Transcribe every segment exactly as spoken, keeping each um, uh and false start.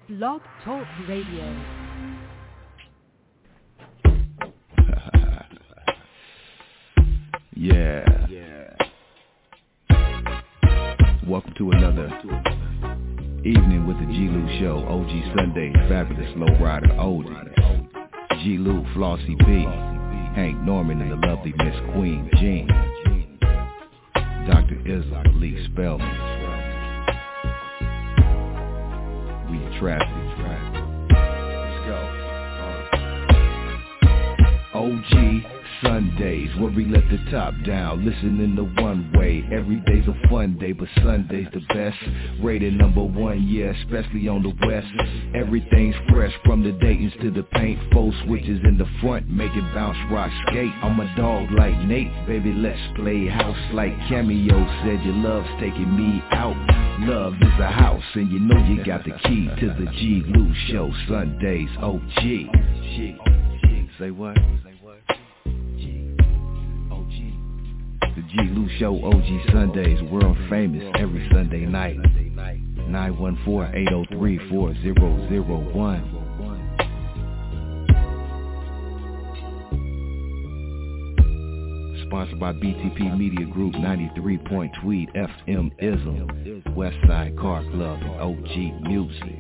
Blog Talk Radio. Yeah. Yeah. Welcome to another evening with the G. Lou Show. O G Sunday, Fabulous Lowrider, Oldie, G. Lou, Flossie B, Hank Norman, and the lovely Miss Queen Jean, Doctor Isla, Lee Spellman. We in traffic. Let's go. O G Sundays, where we let the top down, listening to one way. Every day's a fun day, but Sunday's the best. Rated number one, yeah, especially on the west. Everything's fresh, from the Daytons to the paint. Four switches in the front, make it bounce, rock, skate. I'm a dog like Nate, baby, let's play house like Cameo said. Your love's taking me out. Love is a house, and you know you got the key to the G. Lou Show. Sundays, O G. Say what? The G. Lou Show, O G Sundays, world famous every Sunday night. nine one four, eight oh three, four zero zero one. Sponsored by B T P Media Group, ninety-three point Tweed F M Ism, Westside Car Club, and O G Music.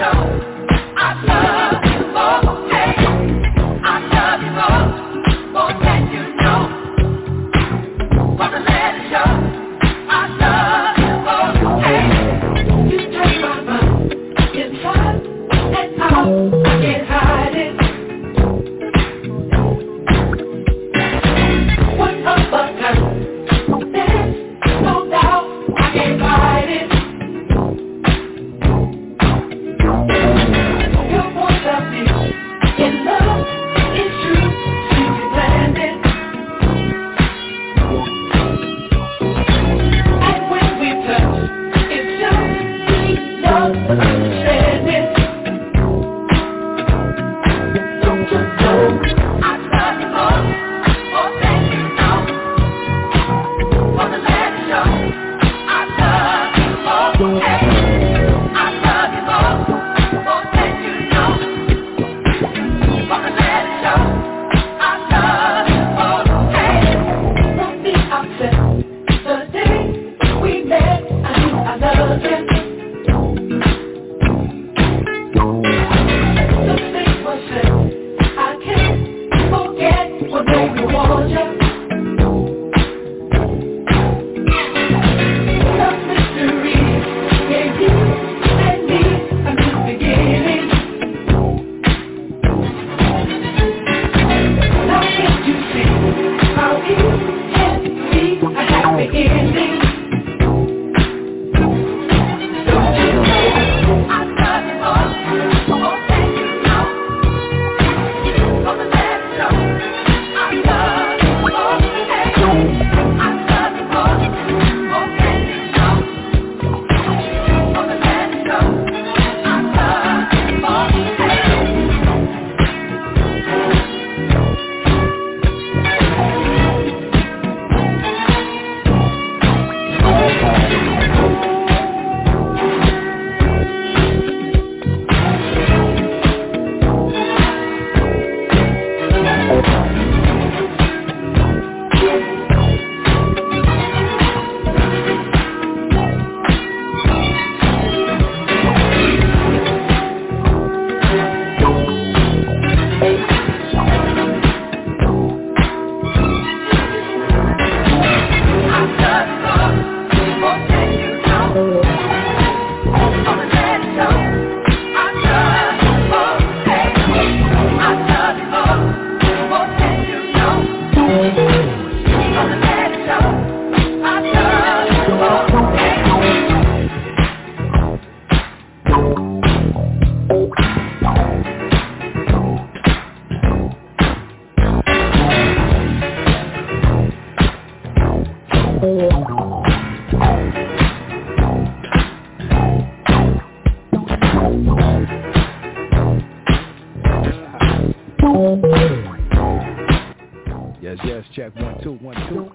Yes, yes, check one, two, one, two.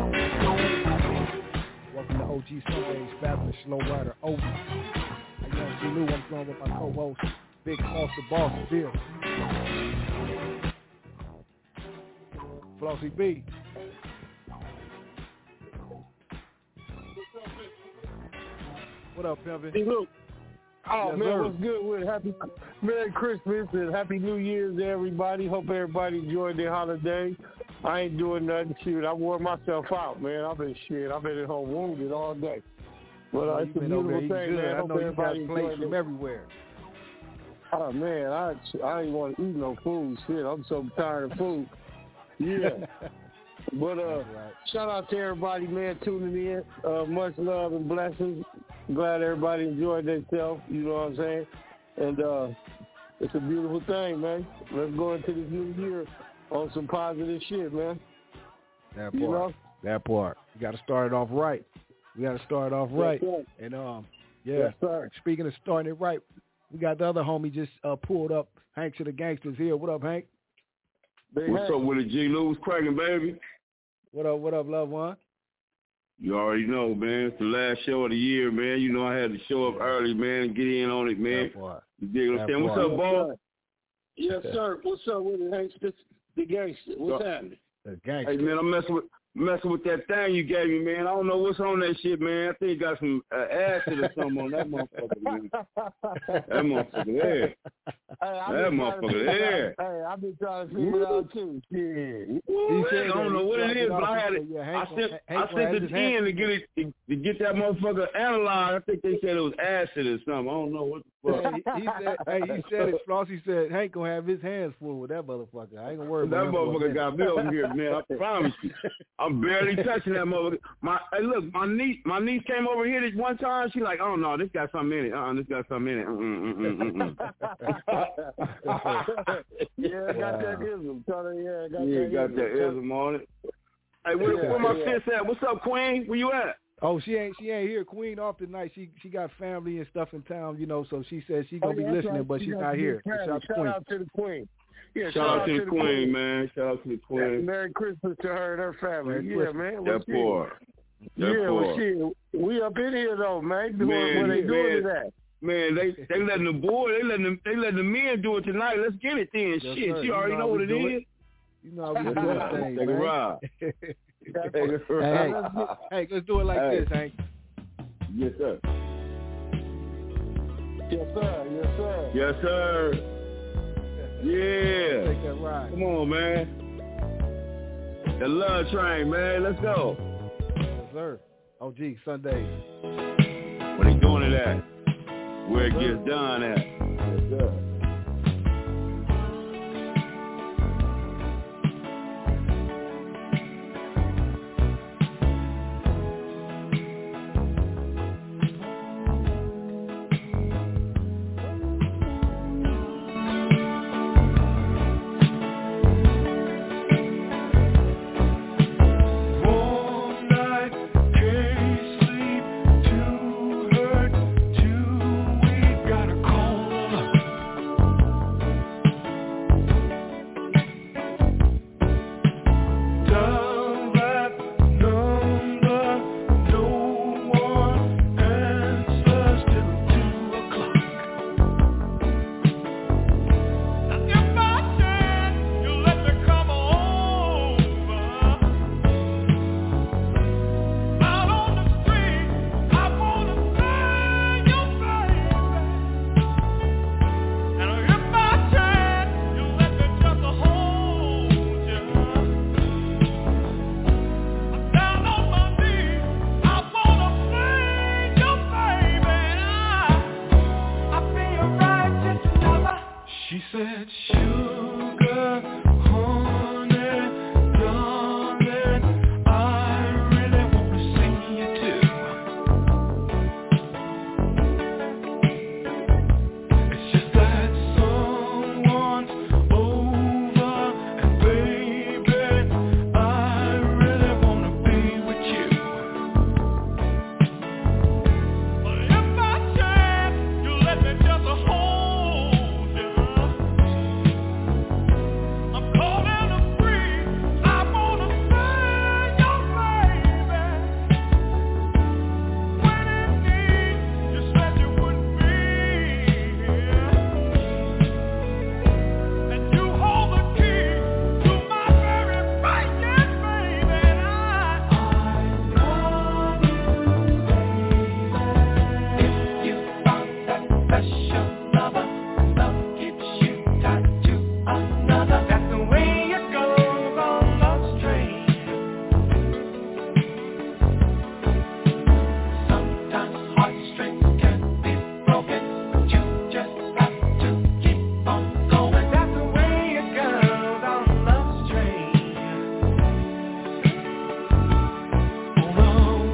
Welcome to O G Sundays, Fabulous Slow Rider, Obi. I'm Young G. Lou, I'm joined with my co-host, Big Foster Boss, Bill. Flossy B. What up, Pimpin'? Hey, Luke. Oh, yes, man, sir. what's good with it? Happy Merry Christmas and Happy New Year's to everybody. Hope everybody enjoyed their holiday. I ain't doing nothing. Shoot, I wore myself out, man. I've been shit. I've been at home wounded all day. But uh, it's a beautiful thing, good. man. I Hope know you got everybody plates enjoyed from it. everywhere. Oh, man, I, I ain't want to eat no food. Shit, I'm so tired of food. Yeah. But uh, right. shout out to everybody, man, tuning in. Uh, much love and blessings. Glad everybody enjoyed themselves, you know what I'm saying? And uh, it's a beautiful thing, man. Let's go into this new year on some positive shit, man. That part. You know? That part. You got to start it off right. We got to start it off right. Yes, and um, yeah. Yes, sir. Speaking of starting it right, we got the other homie just uh, pulled up. Hank to the Gangsters here. What up, Hank? Big What's Hank. up with it, G. Lou's cracking, baby? What up? What up, loved one? You already know, man. It's the last show of the year, man. You know I had to show up early, man, and get in on it, man. That part. You dig what I'm That saying? What's part. up, boss? Yes, sir. What's up with it, Hank? This the gangster. What's So, happening? The Gangsters. Hey, man, I'm messing with messing with that thing you gave me, man. I don't know what's on that shit, man. I think you got some uh, acid or something on that motherfucker, man. That motherfucker there. Hey, that motherfucker there. Hey, I've been trying to figure it out too. Shit. Well, I don't know what it is, but I had it. I sent, I sent it in to get it to, to get that motherfucker analyzed. I think they said it was acid or something. I don't know what the fuck. Hey, he said, hey, he said it. Flossie said Hank gonna have his hands full with that motherfucker. I ain't gonna worry about that motherfucker. Got me over here, man. I promise you. I'm barely touching that motherfucker. My hey, look, my niece, my niece came over here this one time. She like, oh no, this got something in it. Uh, this got something in it. Mm-mm, yeah, I got that ism. Yeah, I got yeah, that got ism. that ism on it. Hey, where, yeah, where my yeah. sis at? What's up, Queen? Where you at? Oh, she ain't she ain't here. Queen off tonight. She she got family and stuff in town, you know. So she says she's gonna oh, yeah, be listening, right. but she she's not here. So shout, shout, shout out to the Queen. Yeah, shout, shout out to the Queen, queen, man. Shout out to the Queen. Yeah, Merry Christmas to her and her family. Merry yeah, Christmas. man. That poor. That yeah, poor. well, shit. We up in here though, man. Doing man, what they man, doing to that. Man, they they letting the boy, they letting them, they letting the men do it tonight. Let's get it then. Yes, shit, sir. you already you know, know what it is. It. You know how we do this thing, Take man. a ride. Take a ride. Hey, hey, let's do it like hey. this, Hank. Yes, sir. Yes, sir. Yes, sir. Yes, sir. Yeah. Take that ride. Come on, man. The love train, man. Let's go. Yes, sir. O G, Sundays. When they doing it at? Where it gets done at? Yes, sir.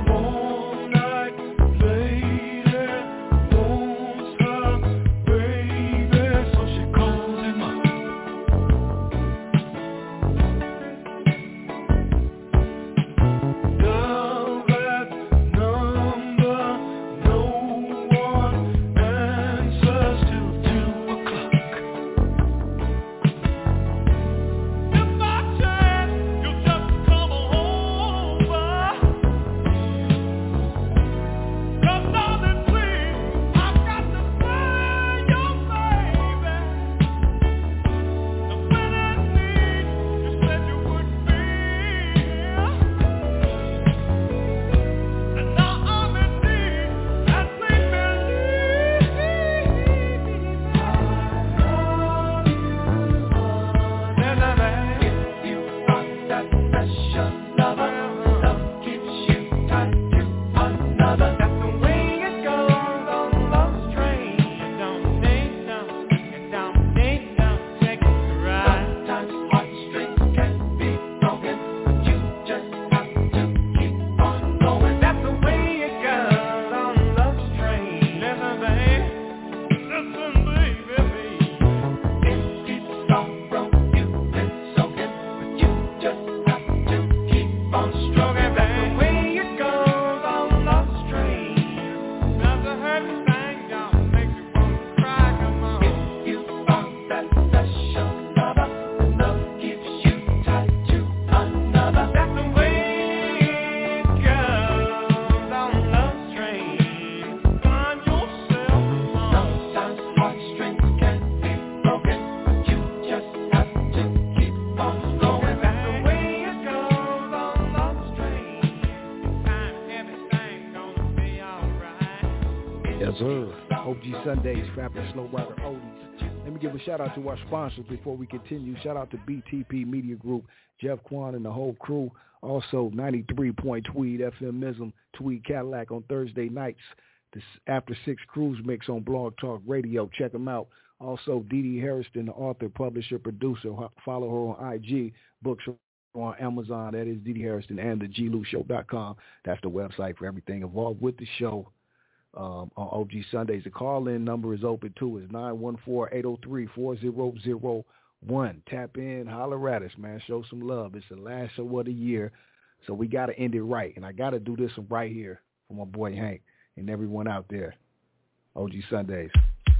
Baby sir. O G Sundays, Fabulous Slow Rider Oldies. Let me give a shout out to our sponsors before we continue. Shout out to B T P Media Group, Jeff Quan and the whole crew. Also, ninety-three point Tweed F M Ism, Tweed Cadillac on Thursday nights. This After Six Cruise Mix on Blog Talk Radio. Check them out. Also, Dee Dee Harrison, the author, publisher, producer. Follow her on I G. Books on Amazon. That is Dee Dee Harrison and the G Lou Show dot com. That's the website for everything involved with the show. Um, on O G Sundays. The call-in number is open too. It's nine one four, eight oh three, four oh oh one. Tap in, holler at us, man. Show some love. It's the last show of the year, so we got to end it right. And I got to do this one right here for my boy Hank and everyone out there. O G Sundays.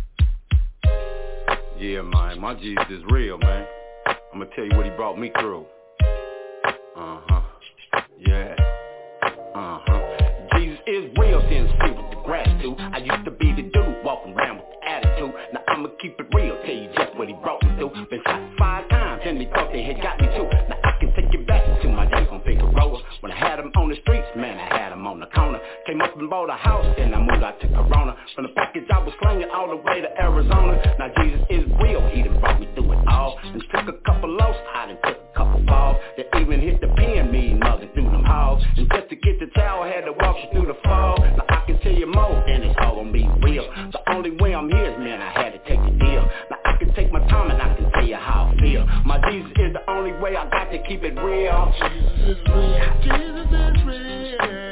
Yeah, man. My Jesus is real, man. I'm going to tell you what he brought me through. Uh-huh. Yeah. Uh-huh. Jesus is real, then see with the gratitude. I used to be the dude walking around with the attitude. Now I'ma keep it real, tell you just what he brought me through. Been shot five times and they thought they had got me too. Now I can take you back to my days on Figueroa. When I had them on the streets, man, I had them on the corner. Came up and bought a house, then I moved out to Corona. From the package I was slinging all the way to Arizona. Now Jesus is real, he done brought me through it all. And took a couple lows, I done took a couple falls. That even hit the pen, me mother through them halls. And just to get the towel, I had to walk you through the fall. Now I can tell you more, and it's all gonna be real. The only way I'm here is, man, I had to take the deal. Now I can take my time and I can tell you how I feel. My Jesus is the only way, I got to keep it real. Jesus is real, Jesus is real.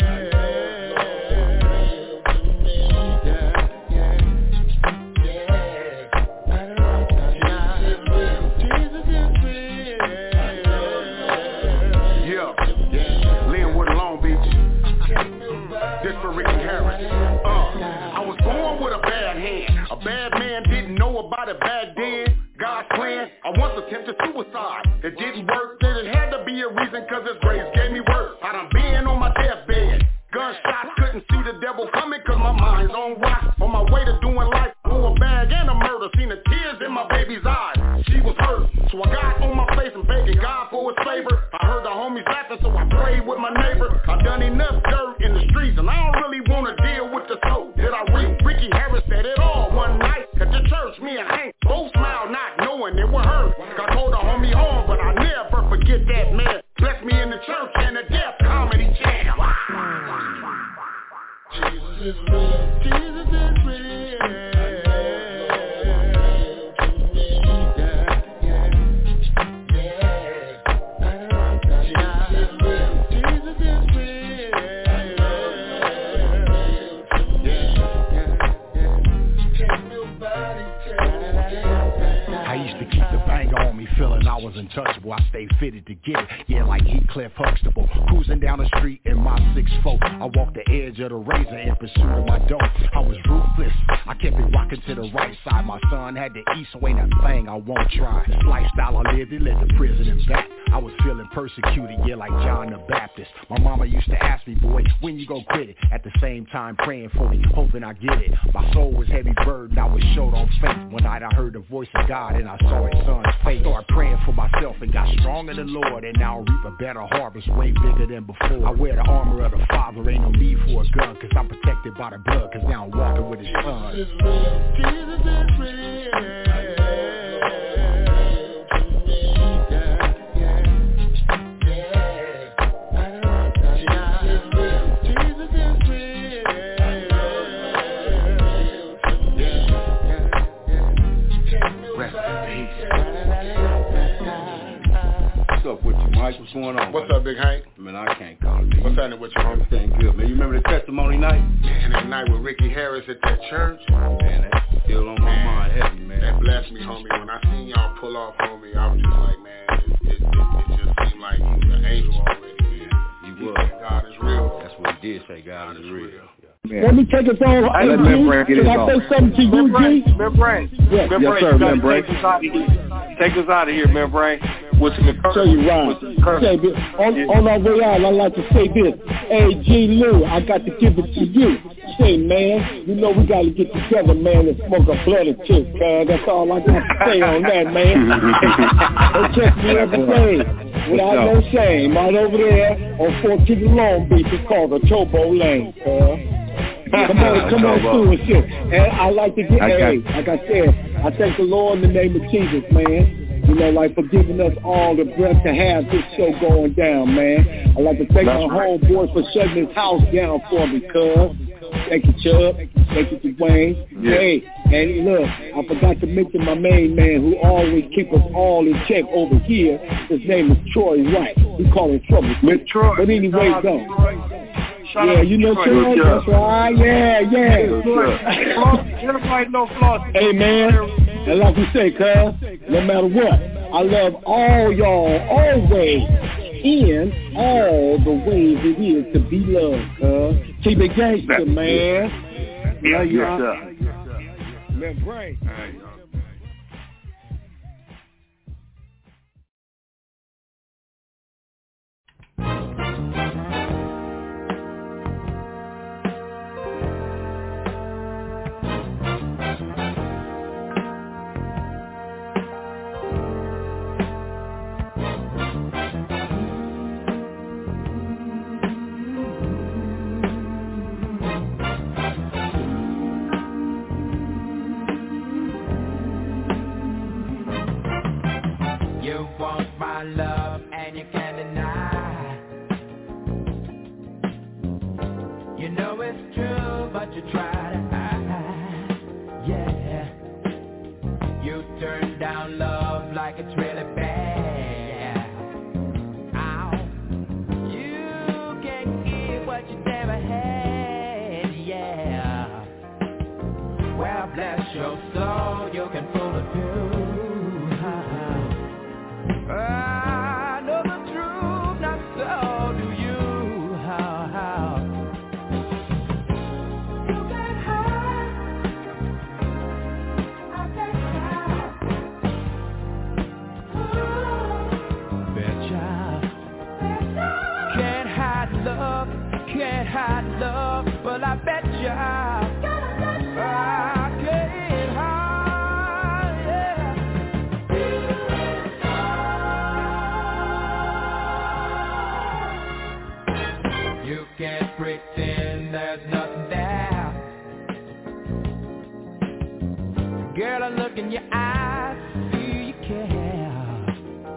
Bad man didn't know about it back then. God's plan, I once attempted suicide. It didn't work, then it had to be a reason, cause his grace gave me work. I done been on my deathbed. Gunshots, couldn't see the devil coming, cause my mind's on rock. On my way to doing life, through a bag and a murder. Seen the tears in my baby's eyes, she was hurt. So I got on my face and begging God for his favor. I heard the homies laughing, so I prayed with my neighbor. I done enough dirt in the streets, and I don't really wanna deal with the soul. Did I read? Ricky Harris said it all one night at the church. Me and Hank both smiled, not knowing it would hurt. I told the homie home, but I never forget that man. Blessed me in the church and the death comedy jam. Jesus is real, Jesus is real. Feeling I was untouchable, I stayed fitted to get it. Yeah, like Heathcliff Huxtable. Cruising down the street in my six four. I walked the edge of the razor in pursuit of my dough. I was ruthless, I kept it rocking to the right side. My son had to eat, so ain't a thing I won't try. This lifestyle I lived, it led to prison and back. I was feeling persecuted, yeah, like John the Baptist. My mama used to ask me, boy, when you gon' quit it? At the same time praying for me, hoping I get it. My soul was heavy burden, I was short on faith. One night I heard the voice of God and I saw his son's face. Started praying for myself and got strong in the Lord. And now I reap a better harvest, way bigger than before. I wear the armor of the Father, ain't no need for a gun, cause I'm protected by the blood, cause now I'm walking with his son. Jesus is real, Jesus is real. What's up with you, Mike? What's going on? What's man? Up, Big Hank? Man, I can't call it. What's happening with you, homie? Everything good, man. You remember the testimony night? Man, that night with Ricky Harris at that church. Man, that's still on my man, mind heavy, man. That blessed me, homie. When I seen y'all pull off, homie, I was just like, man, it, it, it, it just seemed like you was an angel already, man. He was. God is real. That's what he did say, God, God is real. real. Yeah. Let me take us on. Hey, let Membrane get it on. Can I say something to you, G? Membrane. Yes, yes sir, Membrane. Take us out of here, Membrane. What's the show you right. Say this. On, yeah. on our way out, I like to say this. Hey, G. Lou, I got to give it to you. Say, man, you know we got to get together, man, and smoke a blood and chick, man. That's all I got to say on that, man. They check me every day without no shame. Right over there on fourteenth Long Beach, it's called the Tobo Lane, man. Come on, come on through and shit. And I like to get, hey, like I said, I thank the Lord in the name of Jesus, man. You know, like for giving us all the breath to have this show going down, man. I like to thank That's my right. homeboy for shutting his house down for me, cuz. Thank you, Chubb. Thank you, Dwayne. Yeah. Hey, and look, I forgot to mention my main man who always keep us all in check over here. His name is Troy Wright. We call him Trouble. Troy. But anyway, go. Shout yeah, you know Troy. That's right. Yeah, yeah. Everybody know Floss. Hey, man. And like we say, cuz, no matter what, I love all y'all always in all the ways it is to be loved, cuz. Keep it gangster, man. Yeah, you yes, sir. Man, great. Love and you can't deny. You know it's true, but you try to hide. Yeah, you turn down love like it's really bad. Ow. You can't give what you never had. Yeah. Well, bless your soul, you can fool a few. I know the truth, not so do you. How, how? You get high, I get high. Ooh. Betcha. Betcha. Can't hide love, can't hide love, but I betcha. I can't hide. Can't pretend there's nothing there. Girl, I look in your eyes, see you care.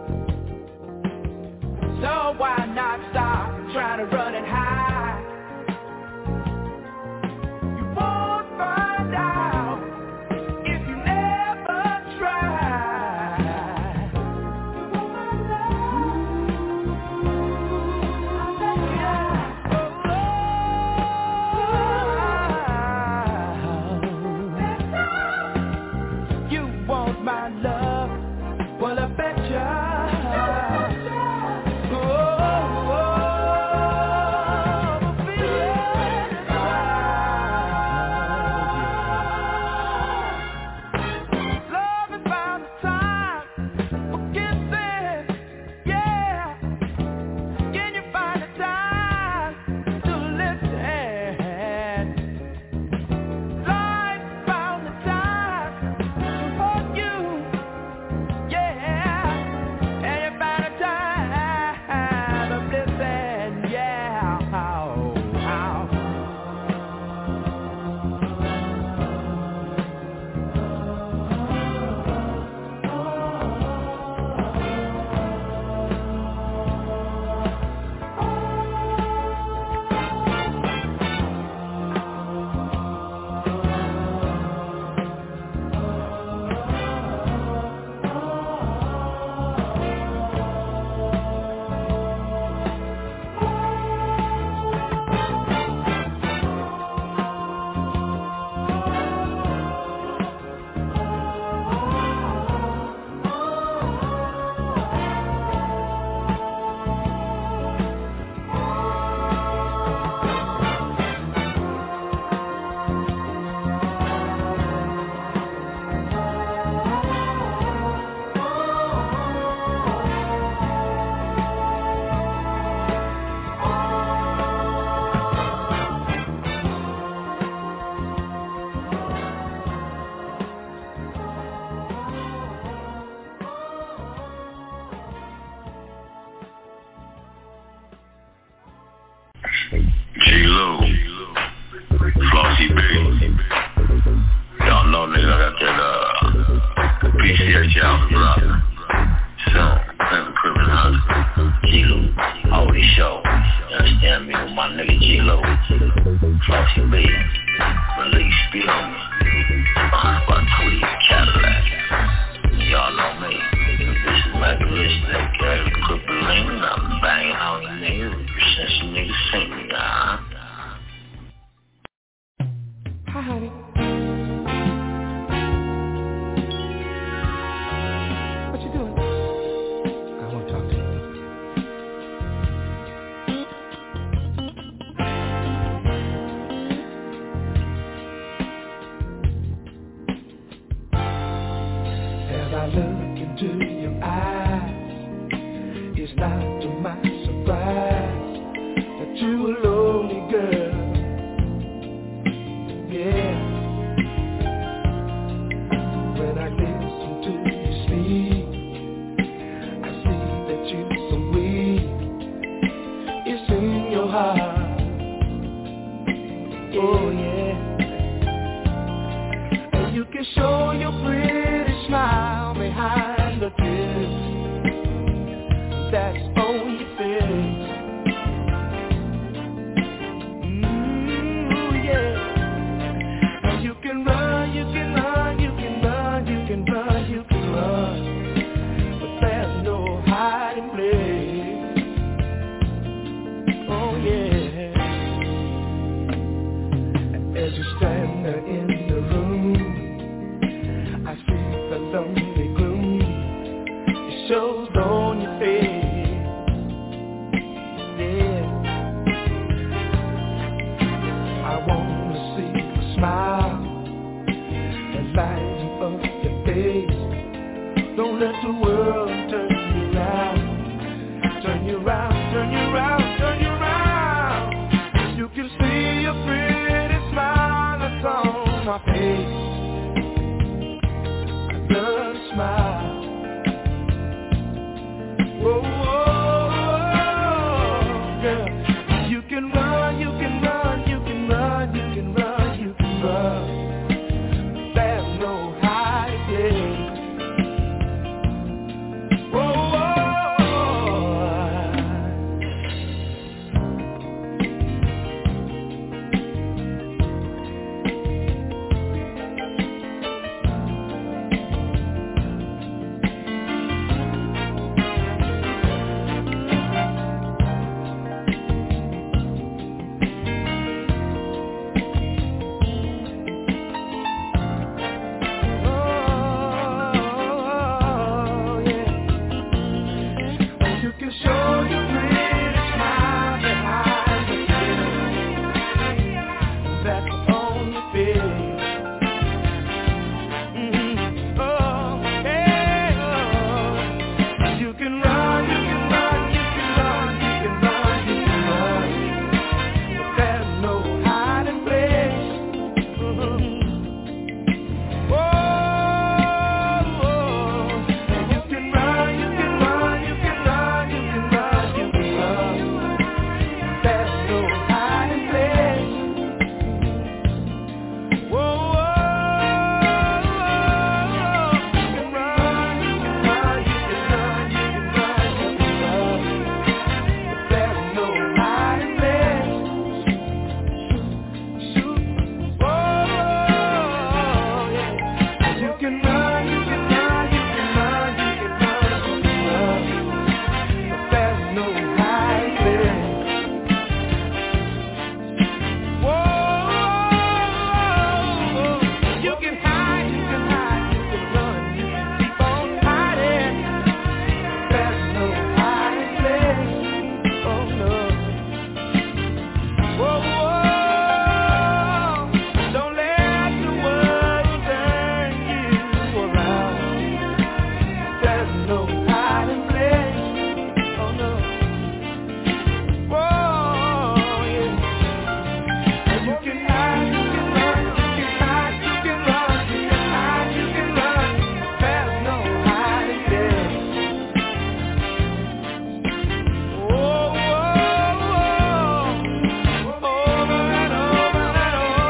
So why not stop trying to run and hide? You won't find out if you never try. You want my love? I bet you. My love, well I betcha. Oh, oh, shit out the block. So, Pimp Criminal, G-Lo, always show. You understand me with my nigga G-Lo, Flossy B, Release, Speed on me. Behind by Tweed, Cadillac. Y'all know me. This is my ballistic, carry crippling. I'm banging on you niggas since you niggas seen me, huh? Hi, honey. What you doing? I want to talk to you. As I look into your eyes, it's not to my surprise that you a lonely girl. Yeah. When I listen to you speak, I see that you're so weak. It's in your heart. Oh yeah. And you can show your pretty smile behind the tears that's on your face. Mm, yeah. You can run, you can run, you can run, you can run, you can run, but there's no hiding place. Oh yeah. As you stand there in the room, I see the lonely gloom. It shows on your face. Yeah. I wanna see a smile and lighten up your face. Don't let the world turn you around, turn you around, turn you around, turn you around. You can see a pretty smile that's on my face. I love to smile. Whoa, whoa, whoa, girl. You can run, you can run, you can run, you can run, you can run. There's no hiding place. Whoa, whoa.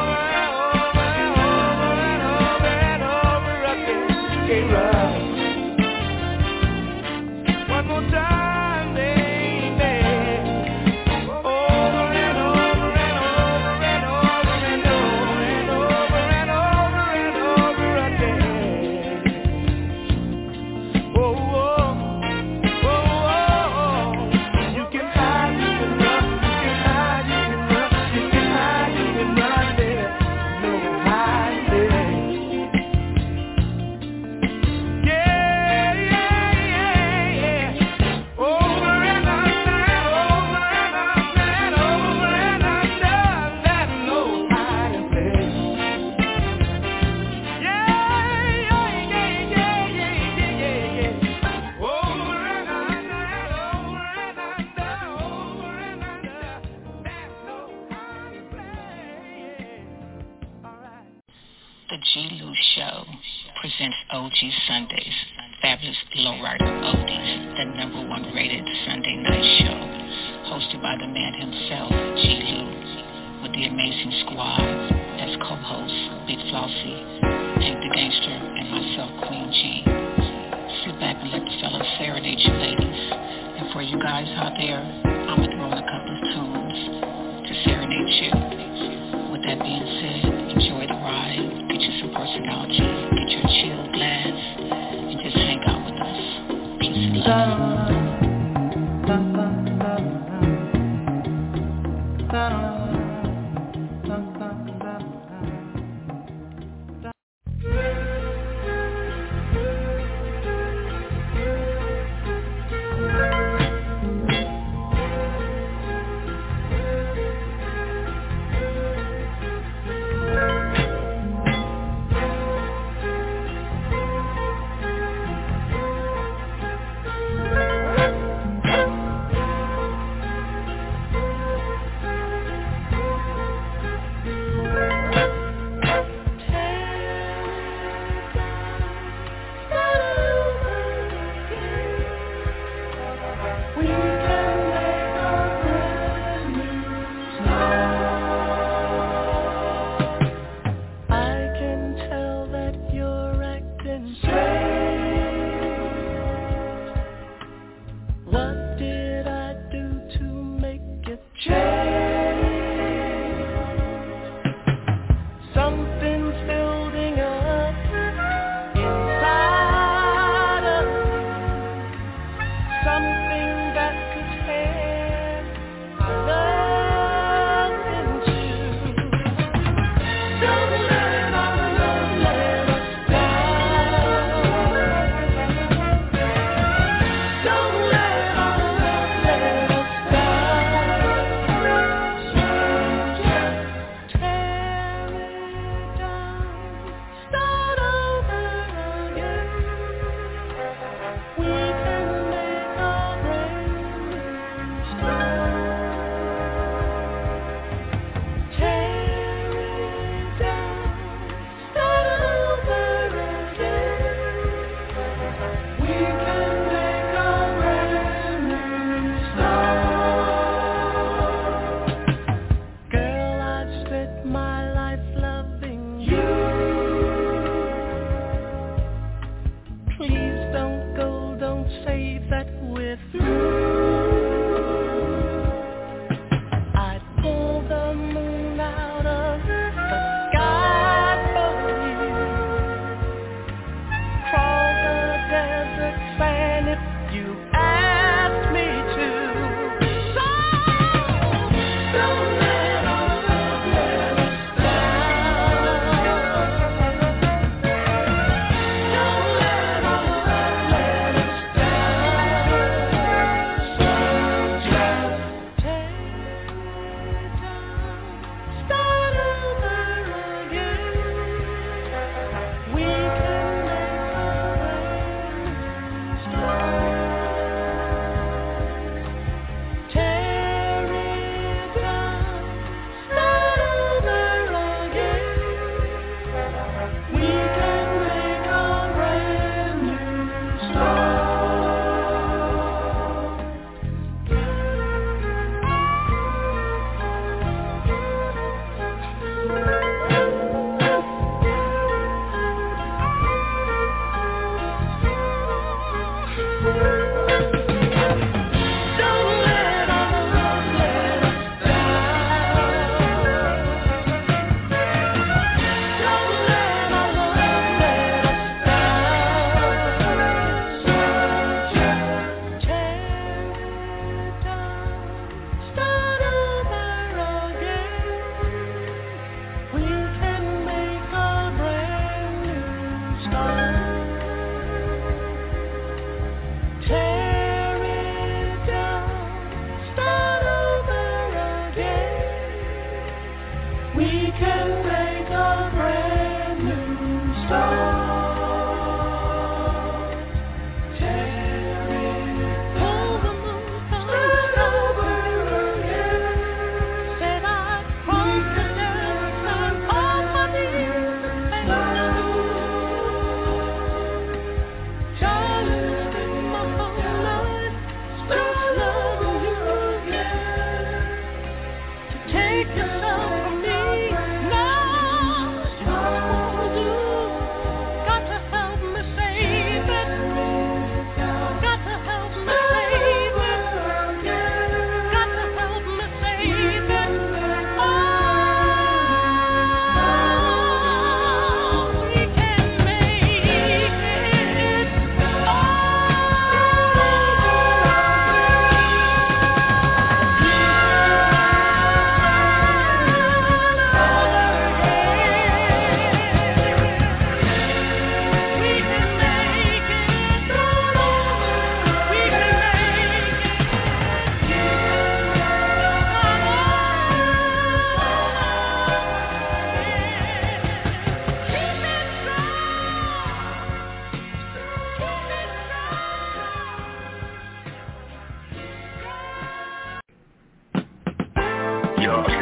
can't run. presents O G Sundays, fabulous lowrider oldies, the number one rated Sunday night show, hosted by the man himself, G. Lou, with the amazing squad as co-hosts, Big Flossie, Hank the Gangster, and myself, Queen G. Sit back and let the fellas serenade you ladies. And for you guys out there, I'm going to throw in a couple of tunes to serenade you. With that being said, enjoy the ride, get you some personality, get your chill glass, and just hang out with us. Peace and love. We'll be right back.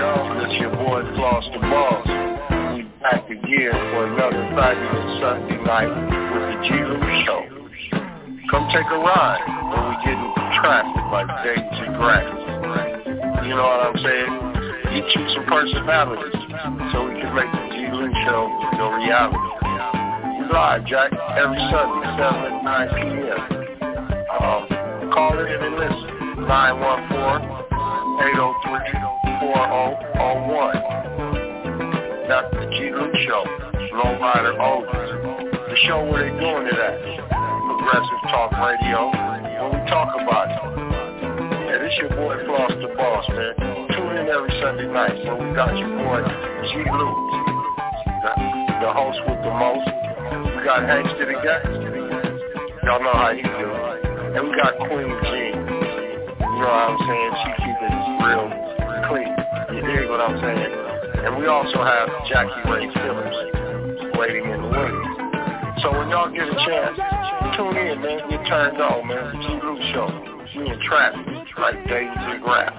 y'all. It's your boy Floss the Boss. We back again for another fabulous Sunday night with the G. Lou Show. Come take a ride when we get in traffic like Dayton to Grass. You know what I'm saying? Get you some personalities so we can make the G. Lou Show your reality. We live, Jack, every Sunday, seven and nine p.m. Um, call in and listen. nine one four, eight oh three, four oh oh one. That's the G. Lou Show. Lowrider Oldies. The show where they doing it at. Progressive Talk Radio. When we talk about it. Yeah, this your boy Floss the Boss, man. Tune in every Sunday night when we got your boy G. Lou, the, the host with the most. We got Hangster the Guy. Y'all know how he do. And we got Queen Jean. You know what I'm saying? She keep it real clean. You dig what I'm saying? And we also have Jackie Ray Phillips waiting in the wings. So when y'all get a chance, tune in, man. Get turned on, man. The G. Lou Show. We in traffic, like Dayton to Grass.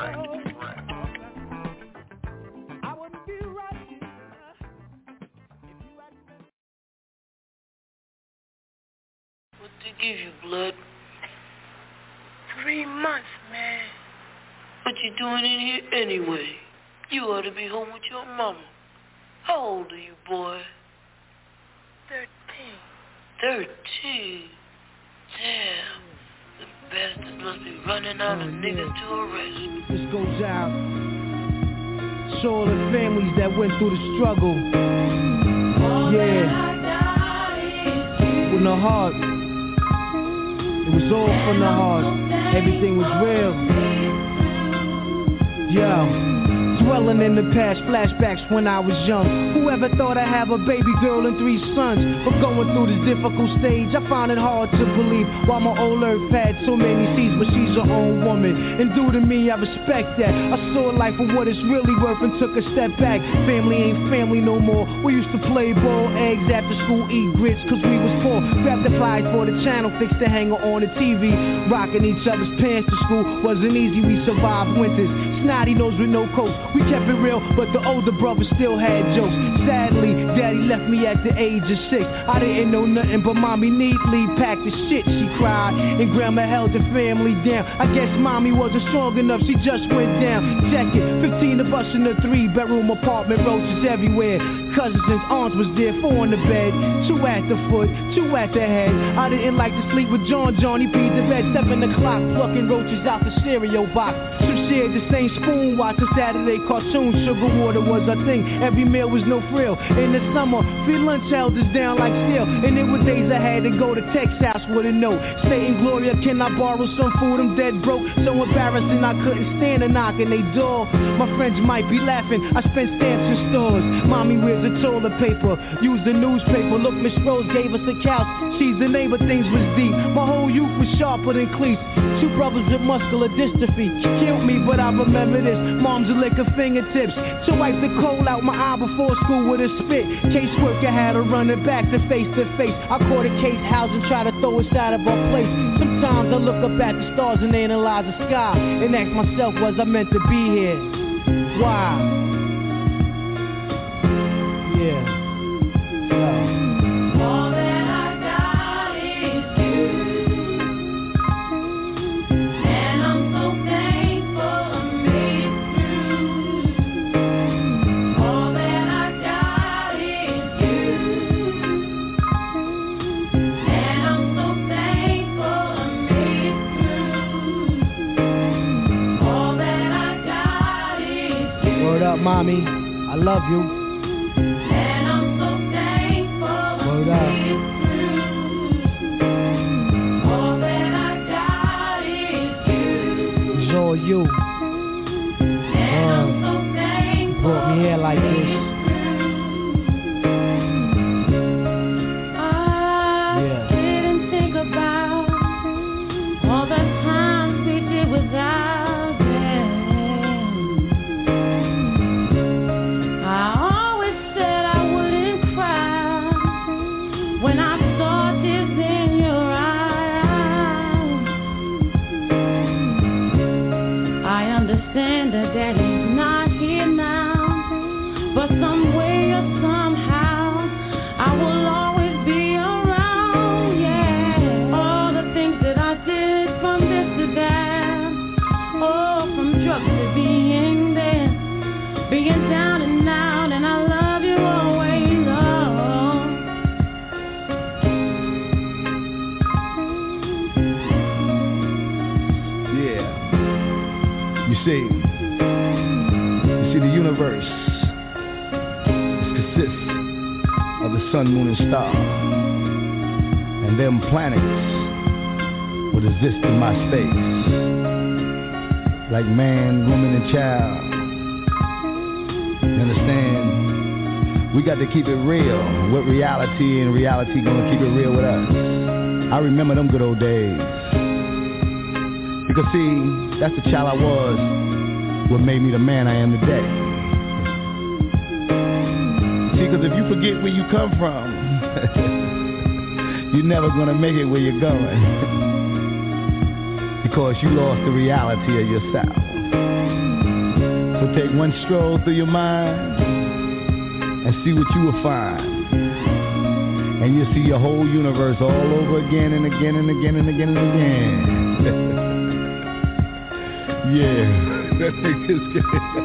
What they give you, blood? Three months, man. What you doing in here anyway? You ought to be home with your mama. How old are you, boy? Thirteen. Thirteen? Damn. The bastards must be running out of niggas to arrest. This goes out to all the families that went through the struggle. Yeah. With no heart. It was all from the heart. Everything was real. Yo. Dwelling in the past, flashbacks when I was young. Whoever thought I'd have a baby girl and three sons? But going through this difficult stage, I found it hard to believe. Why my old earth had so many seeds, but she's her own woman. And due to me, I respect that. I saw life for what it's really worth and took a step back. Family ain't family no more. We used to play ball, eggs after school, eat grits, cause we was poor. Grab the pliers for the channel, fix the hanger on the T V. Rocking each other's pants to school wasn't easy, we survived winters. Snotty nose with no coat. We kept it real, but the older brother still had jokes. Sadly, daddy left me at the age of six. I didn't know nothing, but mommy neatly packed the shit. She cried, and grandma held the family down. I guess mommy wasn't strong enough, she just went down. Check it, fifteen of us in a three-bedroom apartment, roaches everywhere. Cousins and aunts was there, four in the bed, two at the foot, two at the head. I didn't like to sleep with John, Johnny peed the bed, seven o'clock, plucking roaches out the cereal box. Two shared the same spoon, watching Saturday cartoons. Sugar water was a thing, every meal was no frill. In the summer, free lunch held us down like steel. And it was days I had to go to Tech's house with a note. Saying, Gloria, can I borrow some food? I'm dead broke, so embarrassing I couldn't stand a knock on they door. My friends might be laughing, I spent stamps in stores. Mommy wears the toilet paper, use the newspaper. Look, Miss Rose gave us a couch, she's the neighbor, things was deep. My whole youth was sharper than cleats. Two brothers with muscular dystrophy killed me, but I remember this. Mom's a lick of fingertips to wipe the coal out my eye before school with a spit. Caseworker had her running back to face to face. I caught a case house and try to throw us out of our place. Sometimes I look up at the stars and analyze the sky and ask myself, was I meant to be here? Why? Yeah. Yeah. All that I got is you, and I'm so thankful I made it through. All that I got is you, and I'm so thankful I made it through. All that I got is you. Word up, mommy, I love you. Word up. All that I got is you. It's all you. And I'm so thankful. Brought me here like this. I yeah. didn't think about all the times we did without them. I always said I wouldn't cry when I saw tears in your eyes. I see, you see the universe consists of the sun, moon, and star, and them planets would exist in my space, like man, woman, and child. You understand? We got to keep it real with reality, and reality gonna keep it real with us. I remember them good old days. Because see, that's the child I was, what made me the man I am today. See, because if you forget where you come from, you're never gonna make it where you're going. Because you lost the reality of yourself. So take one stroll through your mind and see what you will find. And you'll see your whole universe all over again and again and again and again and again. Yeah, that makes this good.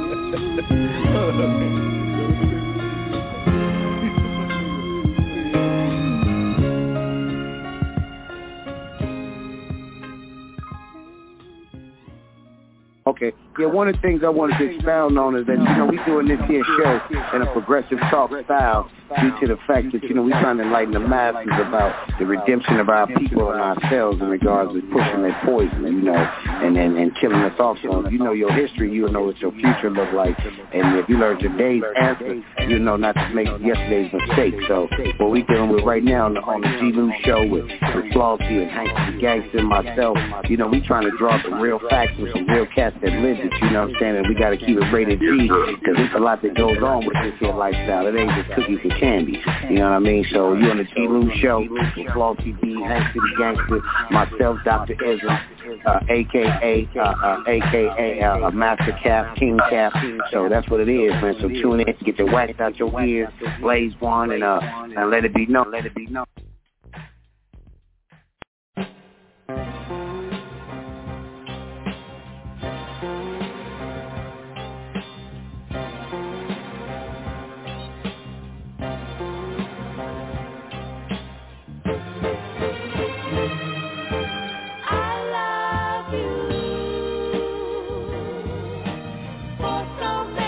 Okay. Yeah, one of the things I wanted to expound on is that, you know, we doing this here show in a progressive talk style due to the fact that, you know, we trying to enlighten the masses about the redemption of our people and ourselves in regards to pushing that poison, you know, and, and, and killing us off. So if you know your history, you'll know what your future look like. And if you learn today's answer, you'll know not to make yesterday's mistake. So what we dealing with right now on the, on the G. Lou Show with, with Flossie and Hank the Gangster and myself, you know, we trying to draw some real facts and some real cats that live it, you know what I'm saying? And we got to keep it rated G, because there's a lot that goes on with this here lifestyle. It ain't just cookies and candy, you know what I mean? So you on the G. Lou Show with Flossie B, Hank the Gangster, myself, Doctor Ezra, uh, a k a. Uh, uh, a k a. Uh, Master Cap, King Cap. So that's what it is, man. So tune in, get the wax out your ears, blaze one, and uh, and let it be known, let it be known.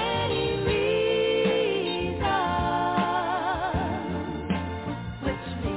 Which means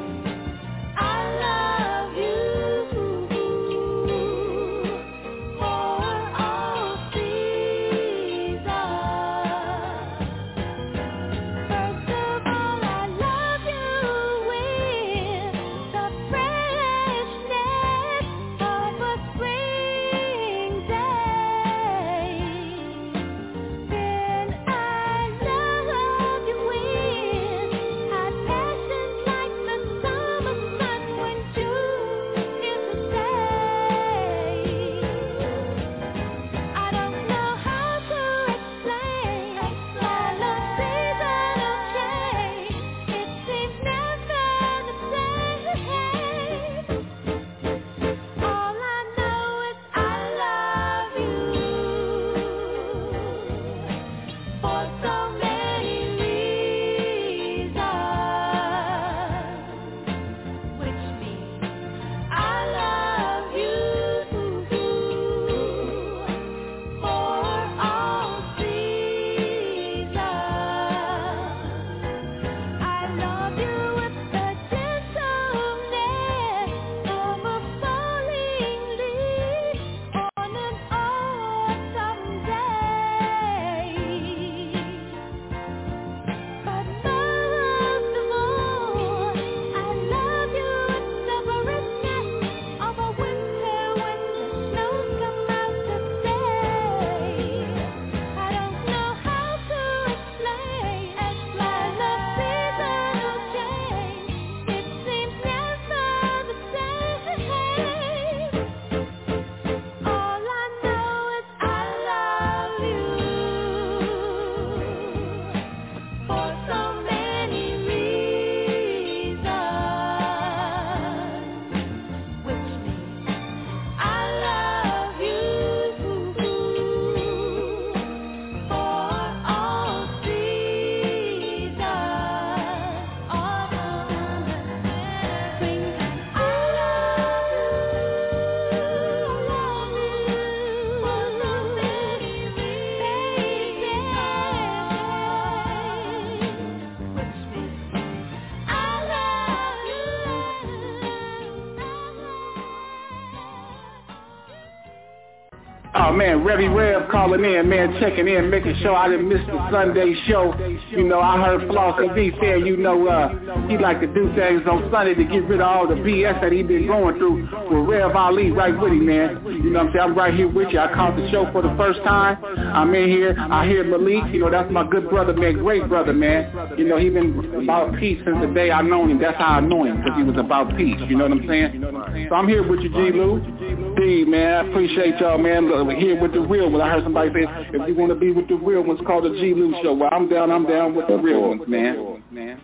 Oh man, Revy Rev calling in, man, checking in, making sure I didn't miss the Sunday show. You know, I heard Flossy B saying, you know, uh, he like to do things on Sunday to get rid of all the B S that he been going through. With Rev Ali right with him, man. You know what I'm saying? I'm right here with you. I caught the show for the first time. I'm in here. I hear Malik. You know, that's my good brother, man, great brother, man. You know, he been about peace since the day I known him. That's how I know him, because he was about peace. You know what I'm saying? So I'm here with you, G. Lou. D, man, I appreciate y'all, man. Look, here with the real ones. I heard somebody say, if you want to be with the real ones, call the G. Lou Show. Well, I'm down, I'm down with the real ones, man. man.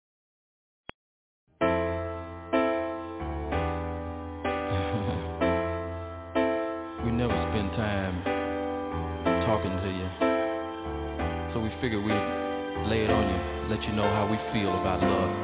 We never spend time talking to you, so we figured we'd lay it on you, let you know how we feel about love.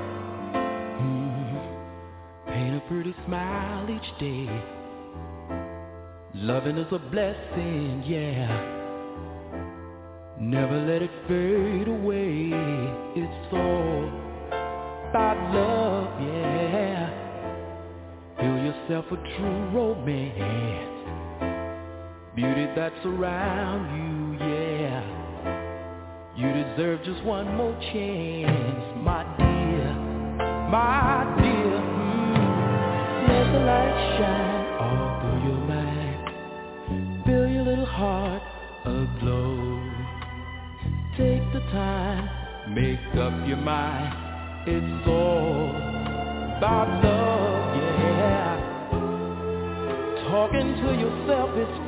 Mm-hmm. Paint a pretty smile each day. Loving is a blessing, yeah. Never let it fade away. It's all about love, yeah. Feel yourself a true romance. Beauty that's around you, yeah. You deserve just one more chance, my dear, my dear. Mm. Let the light shine all through your mind. Feel your little heart aglow. Take the time, make up your mind. It's all about love, yeah. Talking to yourself is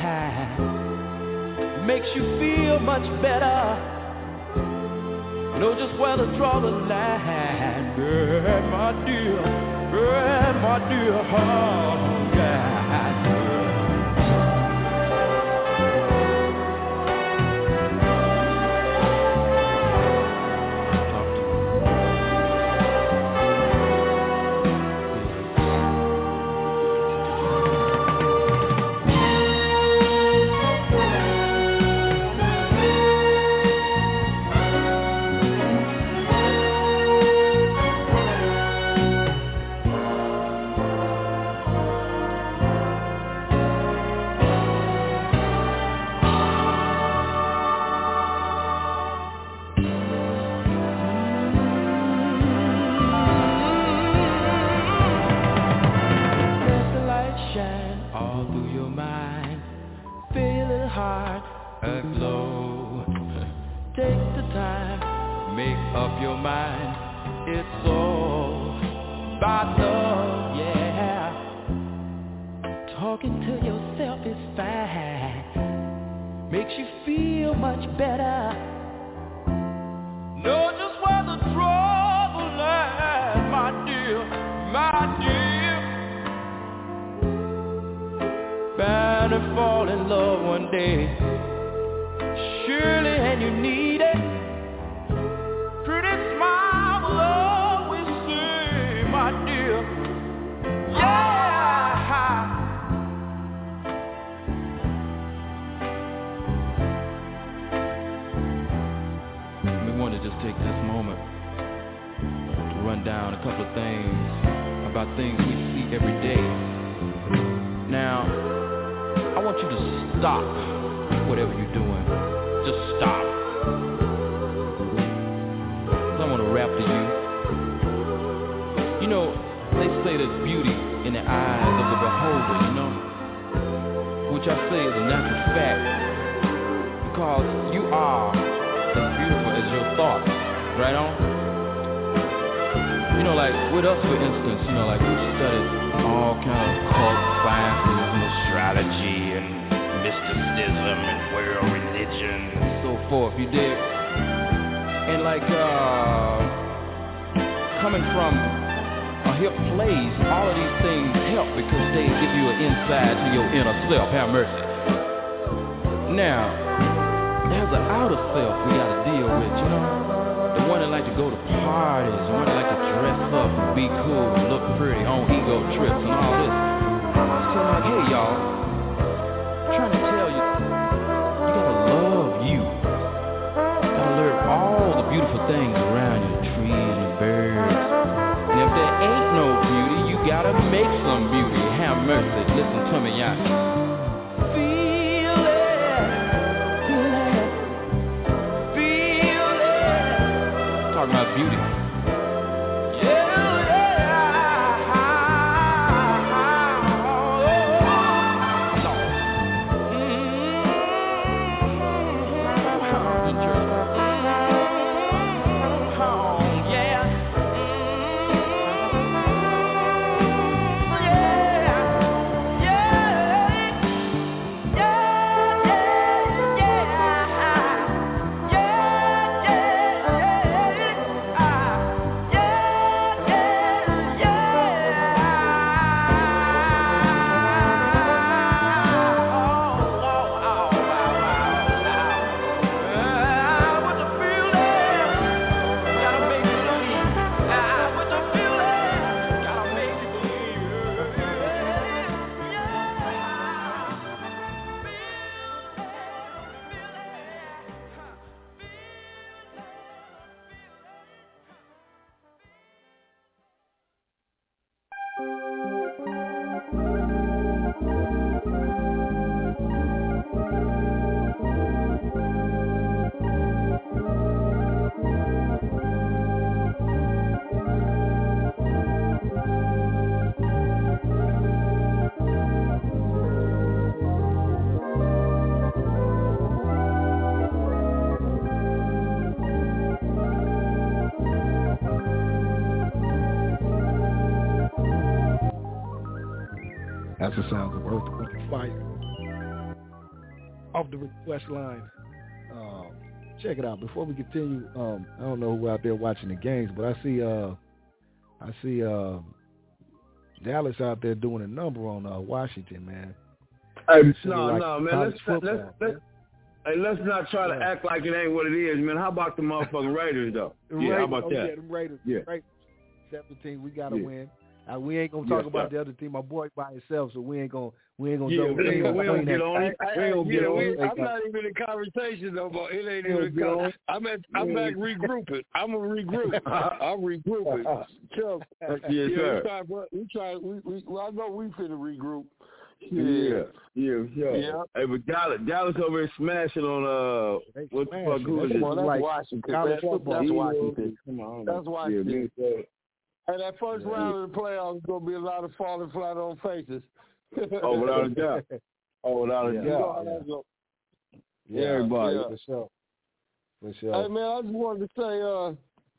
fine. Makes you feel much better. Know just where to draw the line. Girl, my dear, girl, my dear, oh, yeah. Listen to me, y'all. Feel talking about beauty. That's the sounds of Earth, Wind, and Fire off the request line. Um, check it out. Before we continue, um, I don't know who out there watching the games, but I see uh, I see uh, Dallas out there doing a number on uh, Washington, man. Hey, It no, like no, man. college Let's football, let's let's. Hey, let's not try to act like it ain't what it is, man. How about the motherfucking Raiders, though? The Yeah, how Raiders, about oh, that? Yeah, the Raiders. Yeah. Raiders. seventeen, we gotta Yeah. win. Uh, we ain't gonna talk Yes, about sir. the other team. My boy by himself, so we ain't gonna we ain't gonna Yeah, double we ain't- team. we don't get on it. We ain't gonna get yeah, on we, it. I'm not even in conversation no more. It ain't We don't even. get on Con- it. I'm at. I'm back regrouping. I'm a regroup. I'm regrouping. Chuck, Yes, yeah, sir. We try. We try. We, we. Well, I know we finna regroup. Yeah, yeah, sure. Yeah. Hey, but Dallas, Dallas over here smashing on uh, what the fuck? Who is That's, it? well, that's Washington. Man. That's, that's Washington. Come on, That's Washington. Yeah, And that first Yeah. round of the playoffs is gonna be a lot of falling flat on faces. Oh, without a doubt. Oh, without a You know how doubt. that go. Yeah, everybody. Yeah. For sure. For sure. Hey man, I just wanted to say, uh,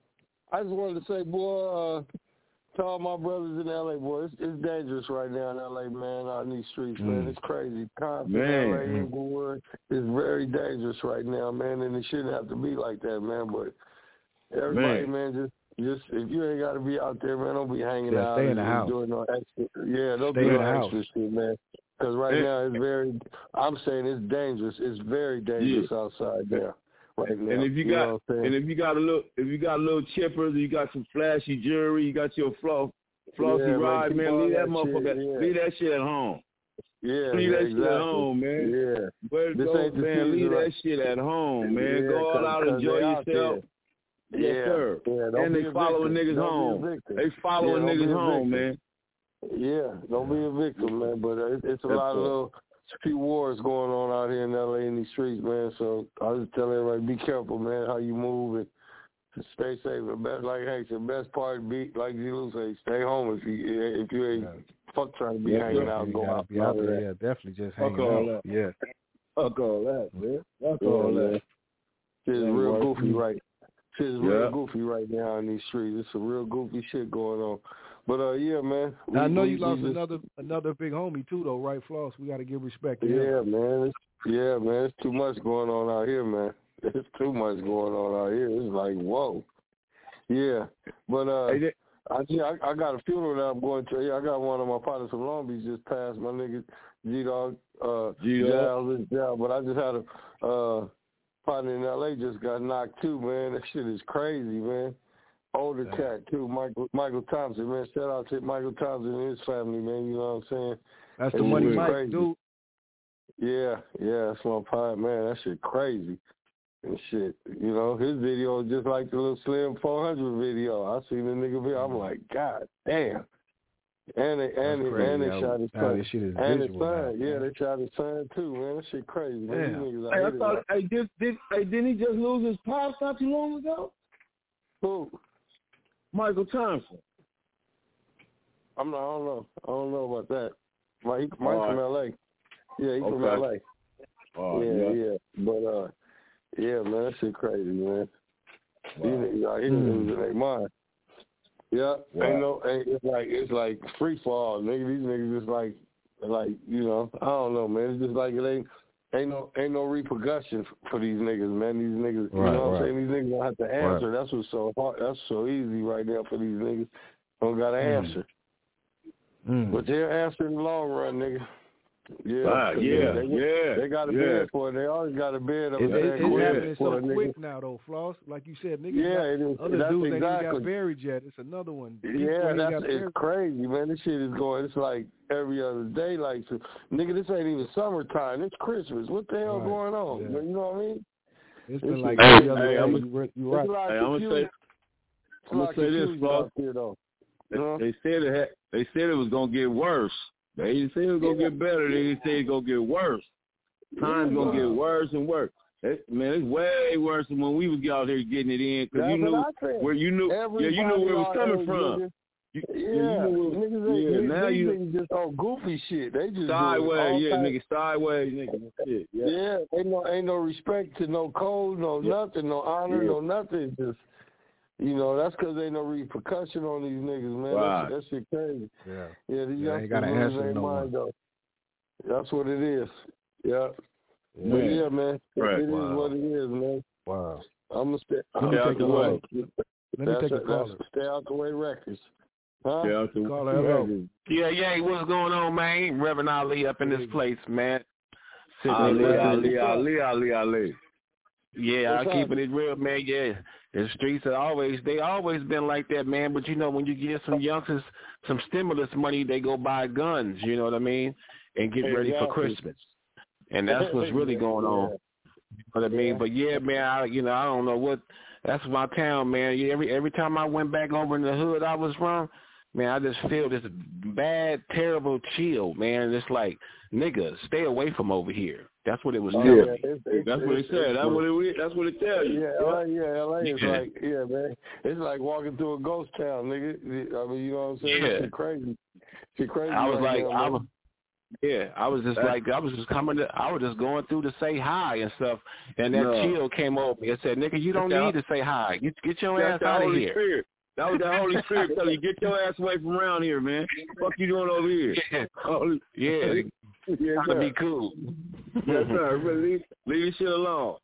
I just wanted to say, boy, uh, to all my brothers in L A, boy, it's, it's dangerous right now in L A, man, out in these streets, man. Mm. It's crazy. Compton, Man. L A, Inglewood is very dangerous right now, man, and it shouldn't have to be like that, man. But everybody, man, Man. just, just if you ain't got to be out there, man, don't be hanging Yeah, out stay in and the and house. doing no extra. Yeah, don't Stay do in no the house. extra shit, man. Because right And- now it's very, I'm saying it's dangerous. It's very dangerous outside there right now. And if you know got, what I'm saying? and if you got a little, if you got little chippers, you got some flashy jewelry, you got your floss, flossy Yeah, man, ride, keep man. all Leave that, that motherfucker, shit, yeah. leave that shit at home. Yeah, Leave yeah, that exactly. shit at home, man. Yeah. Where This go, ain't the man? season, Leave right? that shit at home, man. Yeah, go all 'cause- out, 'cause enjoy they out yourself. there. Yes, Yeah, sir. yeah, don't And be they a following victim. niggas Don't be a home. victim. They following Yeah, don't be niggas a home, victim. man. Yeah, don't be a victim, man. But uh, it, it's a That's lot of right. little few wars going on out here in L A in these streets, man. So I just tell everybody, be careful, man, how you move and stay safe. The best, like Hank said, best part be like G-Lou say, stay home if you if you ain't fuck trying to be Yeah, hanging yeah, out and You go gotta out. be out there. Yeah, definitely just Fuck hanging all out. that. Yeah. Fuck all that, man. Fuck Yeah, all man. that. Shit is Yeah, real boy. goofy right. Shit is real Yeah. goofy right now in these streets. It's some real goofy shit going on. But uh, yeah, man. We, Now, I know we, you lost we just, another another big homie too, though, right, Floss? We got to give respect to him. Yeah, man. It's, yeah, man. It's too much going on out here, man. It's too much going on out here. It's like whoa. Yeah, but uh, Hey, they- I, yeah, I I got a funeral that I'm going to. Yeah, I got one of my partners from Long Beach just passed. My nigga G Dog, uh, G-Dog. Giles is down. But I just had a uh partner in L A just got knocked too, man. That shit is crazy, man. Older cat too, Michael Michael Thompson, man. Shout out to Michael Thompson and his family, man. You know what I'm saying? That's the It's Money just Mike, crazy. dude. Yeah, yeah, that's my part, man. That shit crazy and shit. You know, his video is just like the little Slim four hundred video. I seen the nigga video. I'm like, God damn. And they and they, crazy and they how- shot his how son. this shit is and his visual now, son, yeah, man. they shot his son too, man. That shit crazy, man. These Damn. niggas out Hey, I here thought, like- hey, did, did, hey, didn't he just lose his pops not too long ago? Who? Michael Thompson. I'm not. I don't know. I don't know about that. Mike, he, Mike right. from L A. Yeah, he's okay. from L A. Oh, yeah, yeah, yeah. But uh, yeah, man, that shit crazy, man. Wow. He, he, like, he mm. was in their mind. Yeah, wow. ain't no. Ain't, it's like it's like free fall, nigga. These niggas just like, like you know, I don't know, man. It's just like it ain't. Ain't no ain't no repercussion for these niggas, man. These niggas, you right, know what right. I'm saying? These niggas don't have to answer. Right. That's what's so hard. That's so easy right now for these niggas. Don't got to mm. answer. Mm. But they'll answer in the long run, nigga. Yeah, ah, yeah, they, yeah. They got a yeah. bed for it. They always got a bed up it, there. It, it's quick happening for so a quick nigga. now, though, Floss. Like you said, niggas. Yeah, not, it is. Other That's dudes ain't exactly. even got buried yet. It's another one. Yeah, that's it's crazy, man. This shit is going. It's like every other day. Like, so, nigga, this ain't even summertime. It's Christmas. What the hell right. going on? Yeah. You know what I mean? It's been it's like hey, every other hey, day. I'm You right. You right. Hey, I'm gonna say. I'm gonna say this, Floss. They, huh? they said it. Had, they said it was gonna get worse. They didn't say it was gonna yeah. get better. They didn't say it's gonna get worse. Time's gonna get worse and worse. It, man, it's way worse than when we was out here getting it in because you knew where you knew. Everybody yeah, you knew where it was coming from. Niggas. You, yeah, yeah, you knew where, niggas, yeah. They, Now they, you niggas just all goofy shit. They just sideways, yeah, types. nigga, sideways, nigga, shit. Yeah, yeah. Ain't no, ain't no respect to no code, no yeah. nothing, no honor, yeah. no nothing. Just. You know, that's because ain't no repercussion on these niggas, man. Right. That, that shit crazy. Yeah. Yeah, these yeah, youngsters lose their mind, though. That's what it is. Yeah. yeah. But yeah, man. Right. It wow. is what it is, man. Wow. I'm going to stay, Let me take the a way. Let me take a caller. Stay out the way records. Huh? Stay out the way. Yeah, yeah. What's going on, man? Reverend Ali up in this place, man. Ali, Ali, Ali, Ali, Ali. Yeah, I'm keeping it real, man. Yeah, the streets are always, they always been like that, man. But, you know, when you give some youngsters some stimulus money, they go buy guns, you know what I mean, and get exactly. ready for Christmas. And that's what's really going on. You know what I mean? But, yeah, man, I, you know, I don't know what, that's my town, man. Every every time I went back over in the hood I was from, man, I just feel this bad, terrible chill, man. It's like, nigga, stay away from over here. That's what it was oh, telling yeah. me. It's, it's, that's what it said. That's what it. That's what it tells you. Yeah, L A, yeah, L A is yeah. like, yeah, man. It's like walking through a ghost town, nigga. I mean, you know what I'm saying? Yeah. It's crazy. It's crazy. I was right like, now, I was, yeah, I was just like, I was just coming to, I was just going through to say hi and stuff, and that no. chill came over me and said, nigga, you don't that's need to say hi. Get, get your that's ass out of Holy here. Spirit. That was the Holy Spirit telling you, get your ass away from around here, man. What you doing over here? Yeah, oh, yeah. Yes, trying to be cool. Yes, sir. Leave, leave this shit alone.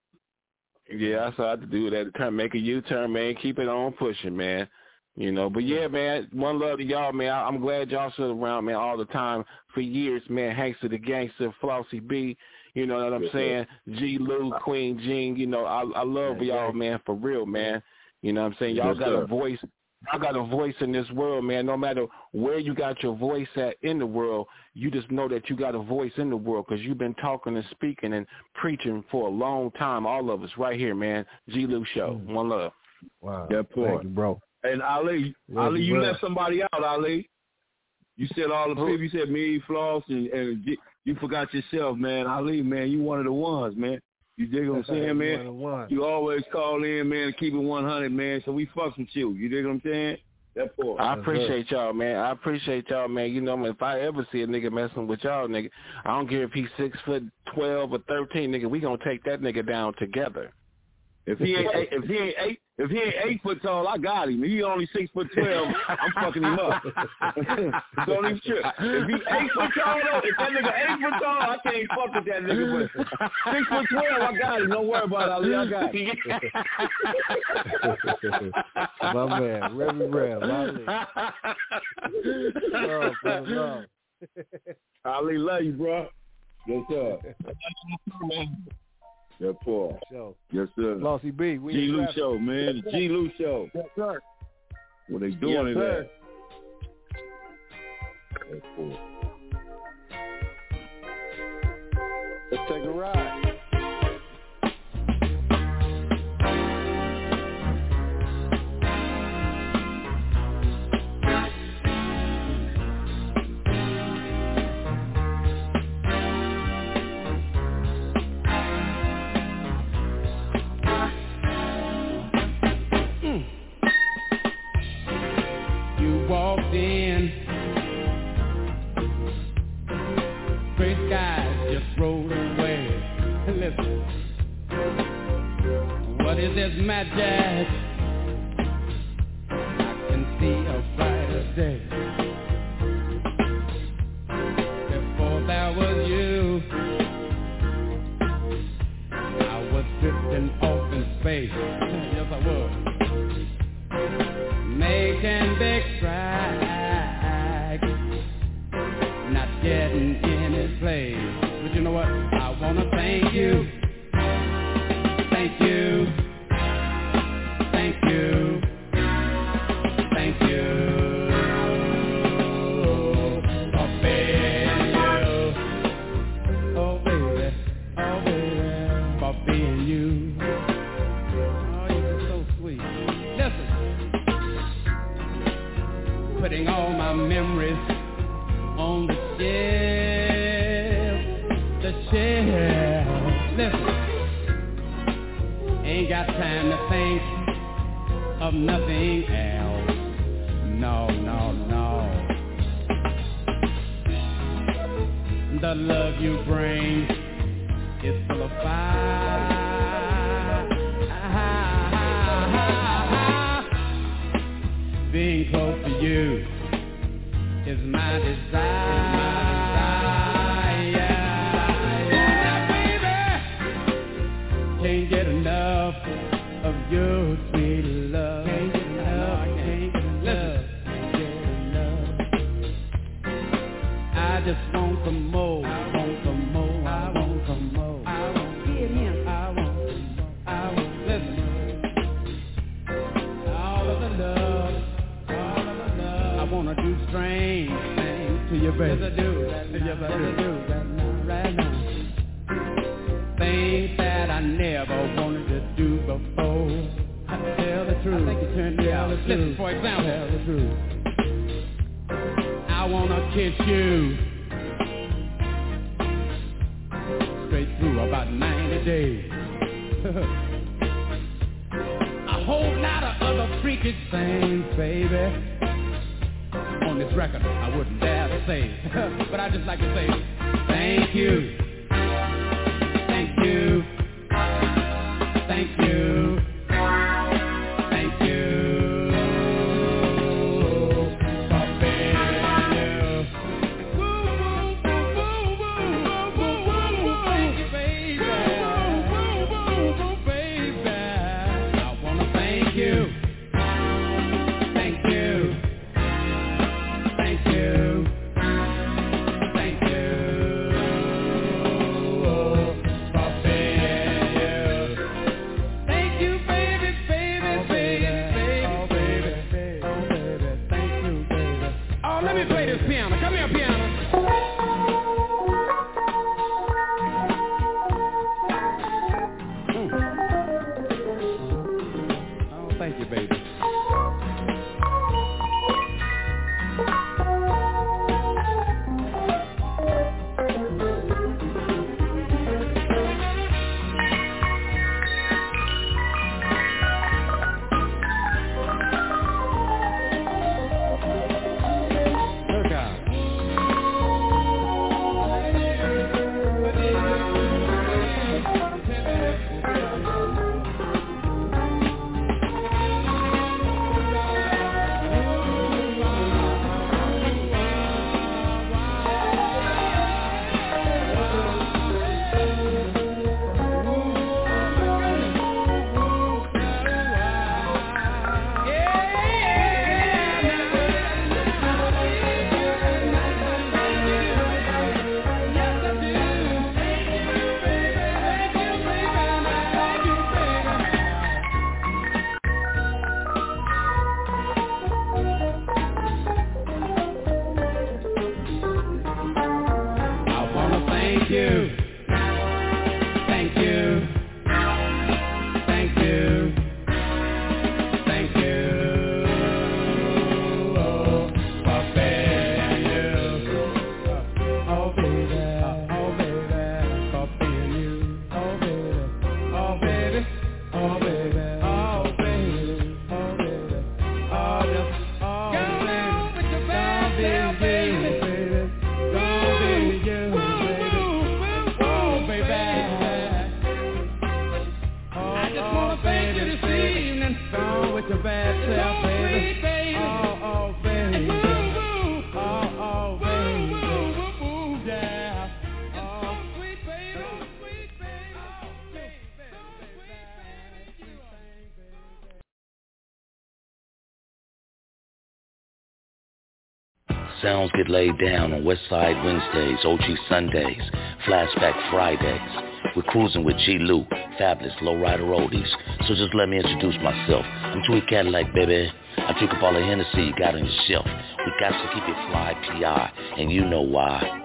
Yeah, that's what I have to do. That turn, make a U-turn, man. Keep it on pushing, man. You know, but yeah, man. One love to y'all, man. I, I'm glad y'all still around, man, all the time for years, man. Hankster the Gangster, Flossie B. You know what I'm yes, saying? G. Lou, Queen Jean. You know, I, I love yeah, y'all, yeah. man, for real, man. You know what I'm saying? Y'all yes, got sir. a voice. Y'all got a voice in this world, man. No matter where you got your voice at in the world, you just know that you got a voice in the world because you've been talking and speaking and preaching for a long time. All of us right here, man. G. Lou Show. Mm. One love. Wow. That point. Thank you, bro. And Ali, Love Ali, you, you bro. left somebody out, Ali. You said all the people. You said me, Floss, and, and you forgot yourself, man. Ali, man, you one of the ones, man. You dig what I'm saying, man? You always call in, man, to keep it one hundred, man, so we fucks with you. You dig what I'm saying? That part. I appreciate y'all, man. I appreciate y'all, man. You know, if I ever see a nigga messing with y'all, nigga, I don't care if he's six foot twelve or thirteen, nigga. We gonna take that nigga down together. If he ain't eight, if he ain't eight, if he ain't eight foot tall, I got him. He only six foot twelve. I'm fucking him up. Don't even trip. If he eight foot tall, though, if that nigga eight foot tall, I can't fuck with that nigga. But six foot twelve, I got him. Don't worry about it, Ali. I got him. My man, Reverend Rev, Ali. Love, brother, love. Ali, love you, bro. Yes, sir. That poor. Show. Yes, sir. Flossie B. We G. Lou Show, man. The G. Lou Show. Yes, sir. What they doing yes, in sir. there? That's poor. Let's take a ride. gray skies just rolled away. Listen, what is this magic? I can see a brighter day. Before there was you, I was drifting off in space. Yes, I was. Making big strides, not getting any place. But you know what? I wanna thank you, thank you, thank you, thank you for being you. Oh baby, oh baby, for being you. Oh, you're so sweet. Listen, putting all my memories on the shelf, the shelf. Listen, ain't got time to think of nothing else. No, no, no. The love you bring is full of fire. Being close to you is my desire. Can't get enough of your sweet love. Can't get enough, can't get enough, can't get enough. I just want some more, I want some more, I want some more. I want give him, I want some more, I want listen. All of the love, all of the love. I wanna do strange things to your baby. Yes, I do, yes, I do, right now, right now. Things that I never wanted to do before. I tell the truth. I think you turned me out. Listen, for example, tell the truth. I wanna kiss you straight through about ninety days. A whole lot of other freakish things, baby. On this record, I wouldn't dare to say, but I just like to say, thank you. Thank you, thank you, thank you for being you. Woo, woo, woo, woo, woo, woo, woo, woo, thank you, baby. Woo, woo, woo, woo, baby. I wanna thank you, thank you, thank you. Sounds get laid down on Westside Wednesdays, O G Sundays, Flashback Fridays. We're cruising with G. Lou, Fabulous, Lowrider Oldies. So just let me introduce myself. I'm Tweet Cadillac, baby. I drink up all the Hennessy you got on your shelf. We got to keep it fly, P I, and you know why.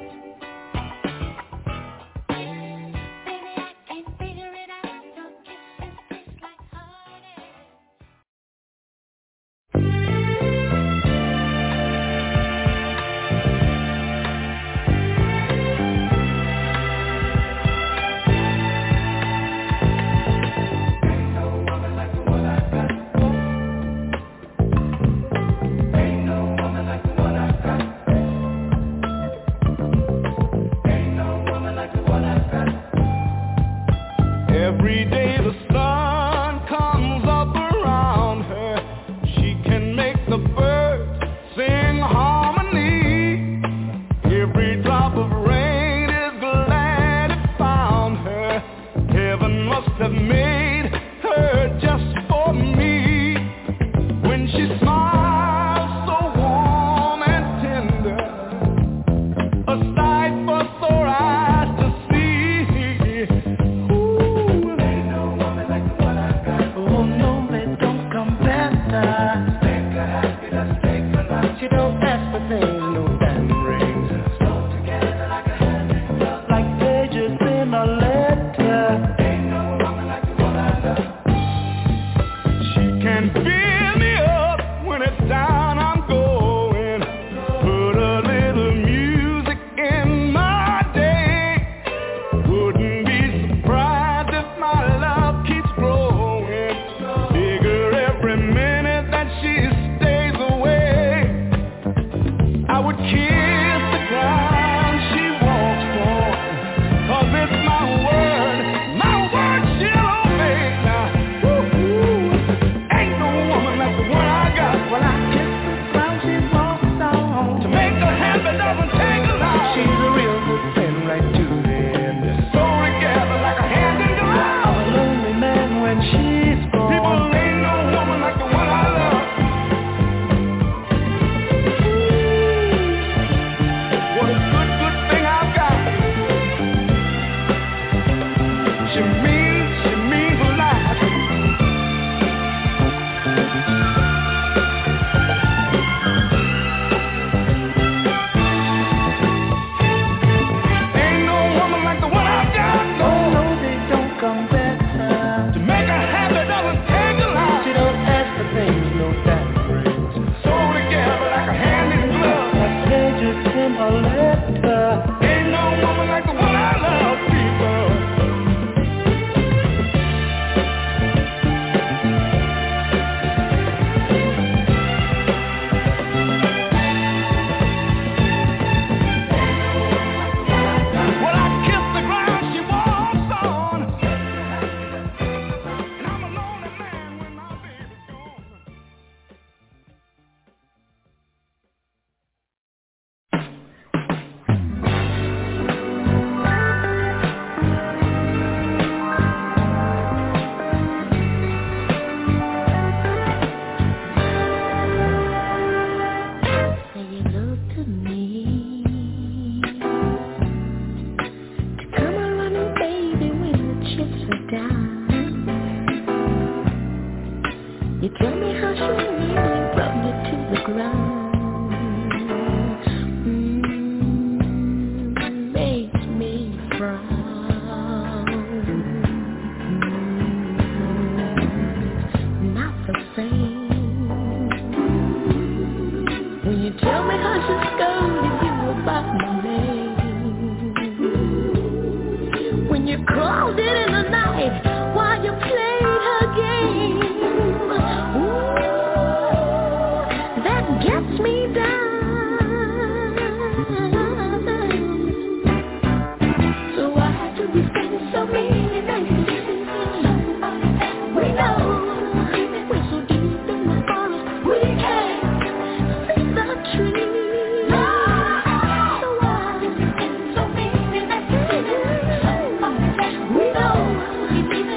We know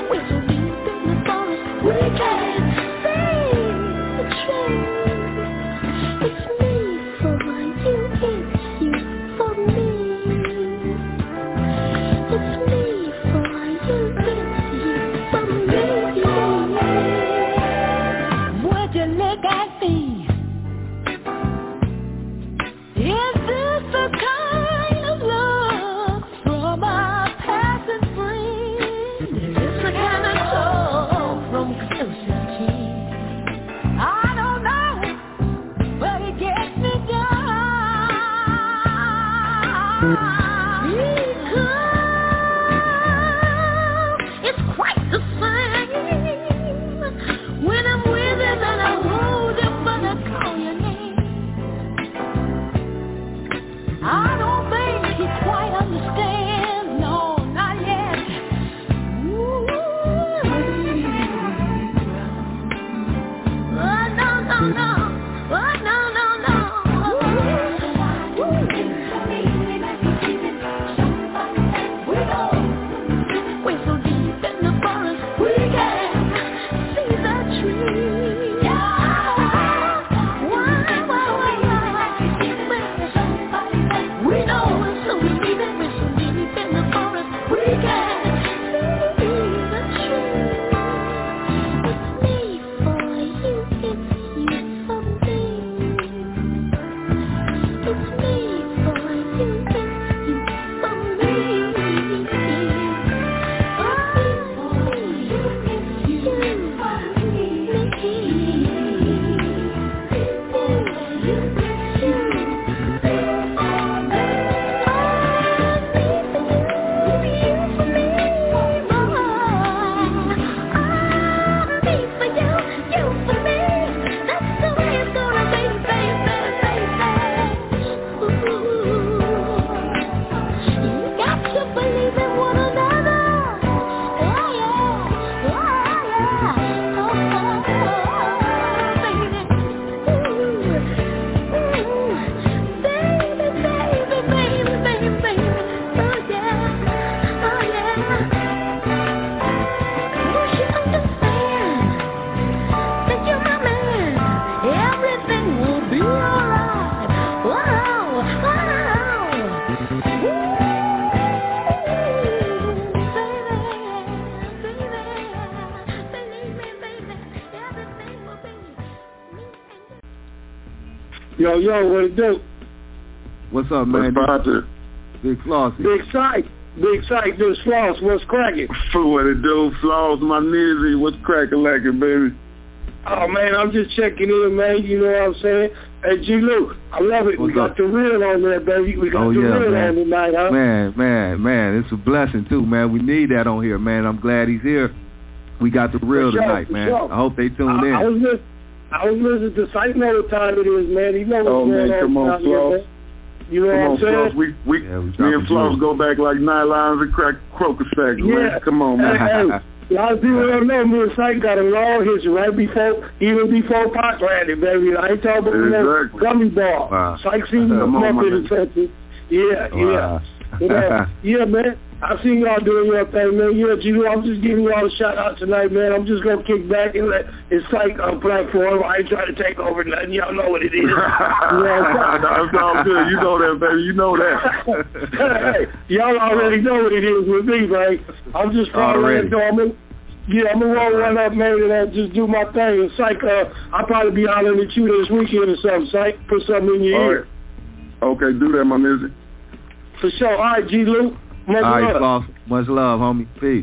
Yo, yo, what it do? What's up, man? What's Big Floss. Big Sight. Big Sight, this Floss. What's cracking? What it do? Floss, my nizzy. What's cracking like it, baby? Oh, man, I'm just checking in, man. You know what I'm saying? Hey, G. Luke, I love it. What's we got up? the real on there, baby. We got oh, the yeah, real man. on tonight, huh? Man, man, man. It's a blessing, too, man. We need that on here, man. I'm glad he's here. We got the real For sure, tonight, for man. sure. I hope they tuned I, in. I was listening. I was listening to Sight. Know what time it is, man. He know what's Oh, going man, come on, on. Here, Floss. man. You know Come what on, I'm saying? Floss. We, we, Yeah, we me and dropping Floss jewels. go back like nine lines of crack croaker sacks, Yeah. man. Come on, man. Hey, hey, a lot of people don't know me and Sight got a long history right before, even before Pop landed, baby. I ain't talking about Exactly. no gummy ball. Wow. Sight seen me Come come on, up in man. the trenches. Yeah, Wow. yeah. You know, yeah, man. I've seen y'all doing your thing, man. Yeah, G, I'm just giving y'all a shout out tonight, man. I'm just gonna kick back and let it's like a platform. I ain't trying to take over nothing. Y'all know what it is. You know what I'm saying? That's all good. You know that, baby. You know that. Hey, y'all already know what it is with me, right? I'm just Already. following dormant. Yeah, I'm gonna roll one up, man, and uh, just do my thing. And Psych, uh, I'll probably be hollering at you this weekend or something. Psych, put something in your All ear. right. Okay, do that, my nizzy. For sure. All right, G. Luke. Much All right, love. Floss. Much love, homie. Peace.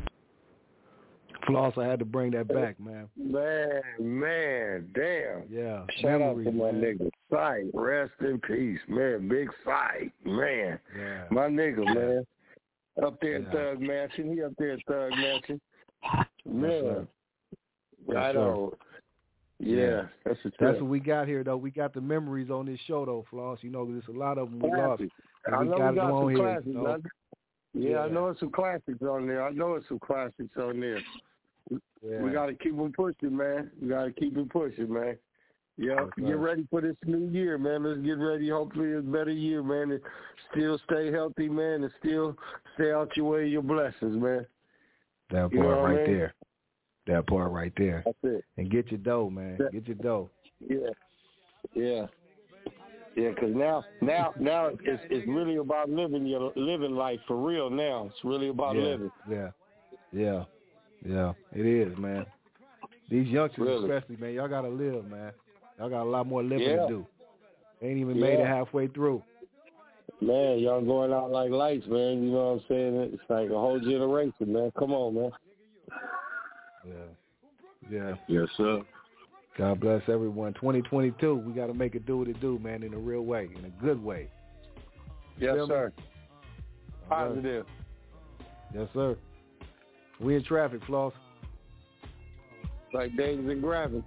Floss, I had to bring that back, man. Man, man, damn. Yeah. Shout out Memories, to my man. nigga, Sight. Rest in peace, man. Big Sight, man. Yeah. My nigga, man. Up there in Yeah. Thug Mansion. He up there in Thug Mansion. Yes, Man. sir. Yes, Right sir. on. Yeah, Yeah. that's a That's what we got here, though. We got the memories on this show, though, Floss. You know, there's a lot of them we lost. Classic. And I we know got we got them on some here. classics. You know? I- yeah, Yeah. I know it's some classics on there. I know it's some classics on there. Yeah. We got to keep them pushing, man. We got to keep them pushing, man. Yeah, That's get right. ready for this new year, man. Let's get ready. Hopefully it's a better year, man. And still stay healthy, man, and still stay out your way of your blessings, man. That You know part what I right mean? there. That part right there. That's it. And get your dough, man. That- Get your dough. Yeah, yeah, yeah. Because now, now, now, it's it's really about living your living life for real. Now it's really about yeah. living. Yeah. Yeah. Yeah. It is, man. These youngsters, Really. especially, man, y'all gotta live, man. Y'all got a lot more living Yeah. to do. Ain't even made it Yeah. halfway through. Man, y'all going out like lights, man. You know what I'm saying? It's like a whole generation, man. Come on, man. Yeah. Yeah. Yes, sir. God bless everyone. twenty twenty-two, we got to make it do what it do, man, in a real way, in a good way. Yes, Feel sir. Me? Positive. Yes, sir. We in traffic, Floss. Like Davis and Gravin.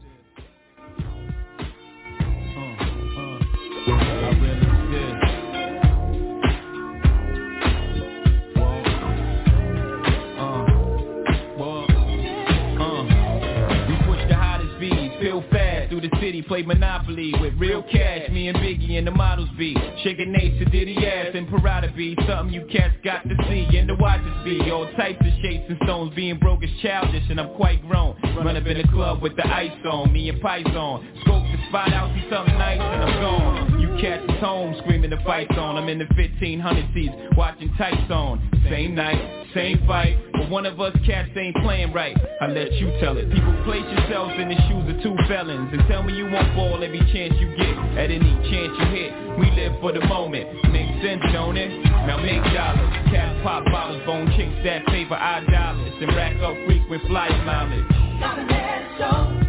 Feel fast through the city, play Monopoly with real cash. Me and Biggie and the models be shaking Nace to Diddy ass and Parada be something you cats got to see and the watches be all types of shapes and stones. Being broke is childish and I'm quite grown. Run up in the club with the ice on, me and Python. Scope the spot out, see something nice and I'm gone. You cats is home screaming the fight on. I'm in the fifteen hundred seats watching tights on. Same night, same fight, but one of us cats ain't playing right. I let you tell it. People place yourselves in the shoes of two felons and tell me you won't ball every chance you get. At any chance you hit, we live for the moment. Make sense, don't it? Now make dollars. Cats pop bottles, bone chinks that favor our dollars and rack up frequent flyer mileage. Gotta let it show.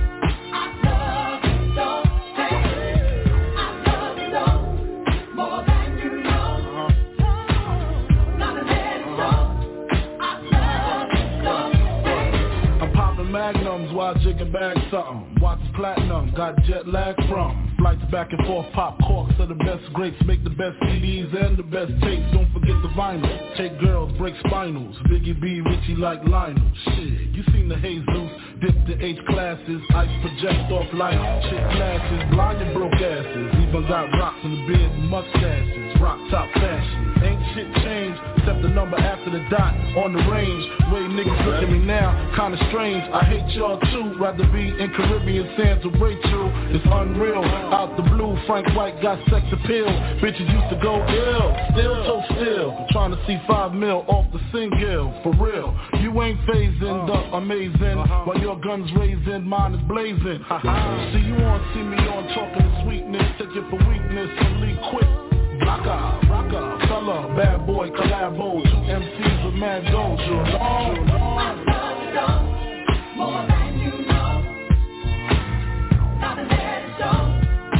Magnums while jigging back something. Watch platinum, got jet lag from flights back and forth, pop corks are the best grapes. Make the best C Ds and the best tapes. Don't forget the vinyl. Take girls, break spinals. Biggie B, Richie like Lionel. Shit, you seen the Jesus. Dip the H classes. Ice project off lights. Chick glasses. Blind and broke asses. Even got rocks in the beard and mustaches. Rock top fashion. Ain't shit changed except the number after the dot on the range. Way niggas look at me now, kinda strange. I hate y'all too. Rather be in Caribbean sands with Rachel. It's unreal. Out the blue, Frank White got sex appeal. Bitches used to go ill, still so still. Trying to see five mil off the single, for real. You ain't phasing the amazing, while your guns raising, mine is blazing. See you on, see me on, talking to sweetness. Take it for weakness, and leave quick. Rocker, rocker, fella, bad boy, collabo. Two M Cs with mad dojo. I love you more than you know. Gotta let it show.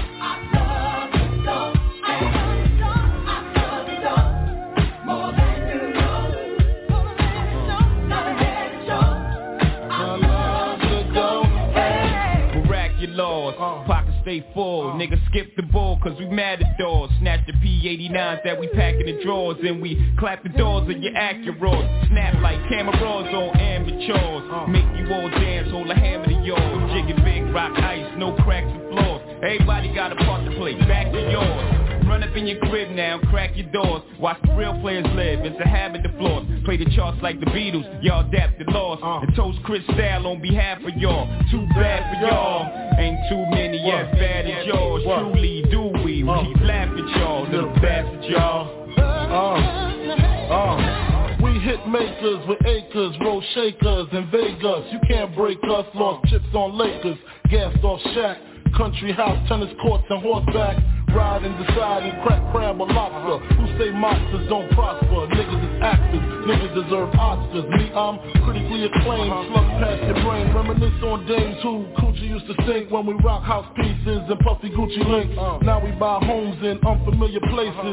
Uh. Pockets stay full, uh. Niggas skip the bull cause we matadors. Snatch the P eighty-nines that we pack in the drawers. And we clap the doors of your Acuras. Snap like cameras on amateurs. uh. Make you all dance, hold a hammer to yours. Jigging big rock ice, no cracks and floors. Everybody got a part to play, back to yours. Run up in your crib now, crack your doors. Watch the real players live, it's a habit to floss. Play the charts like the Beatles, y'all adapted lost. uh. And toast Chris Style on behalf of y'all. Too bad for y'all, ain't too many as bad as yours. Truly do we, we keep laughing at y'all, little bastard y'all. Uh, uh. We hit makers with acres, roll shakers in Vegas. You can't break us, lost chips on Lakers. Gassed off Shaq, country house, tennis courts and horseback. Ride and decide and crack crab or lobster. Who say monsters don't prosper? Niggas is actors, niggas deserve Oscars. Me, I'm critically acclaimed, slug past your brain. Reminisce on days who Coochie used to sing when we rock house pieces and puffy Gucci links. Now we buy homes in unfamiliar places.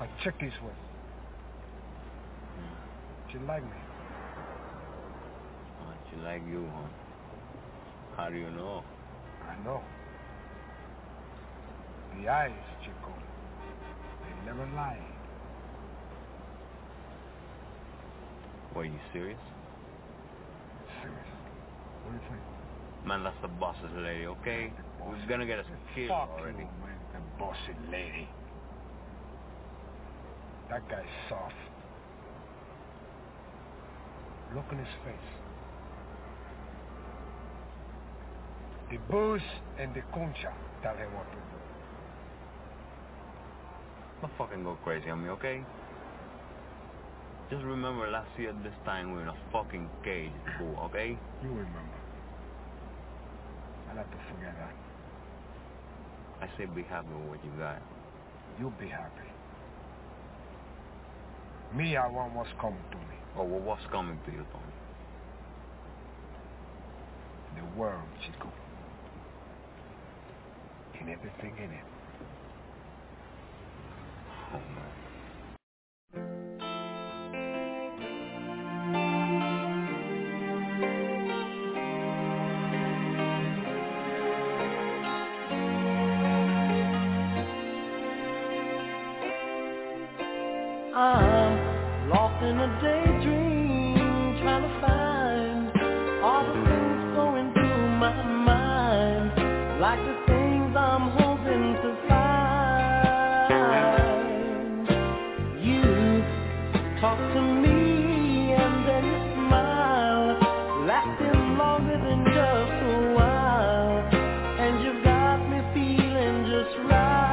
But check this way. She like me. Oh, she like you, huh? How do you know? I know. The eyes, Chico. They never lie. Were you serious? Serious. What do you think? Man, that's the boss's lady, okay? We're gonna get us killed Fuck already. you, man, the bossy lady. That guy's soft. Look in his face. The booze and the concha tell him what to do. Don't fucking go crazy on me, okay? Just remember last year at this time we were in a fucking cage, fool, okay? You remember. I'll have to forget that. I say be happy with what you got. You be happy. Me, I want what's coming to me. Oh, well, what's coming to you, Tony? The world, Chico. And everything in it. Oh, man. I'm lost in a daydream, trying to find all the things going through my mind, like the things I'm hoping to find. You talk to me and then you smile, lasting longer than just a while, and you've got me feeling just right.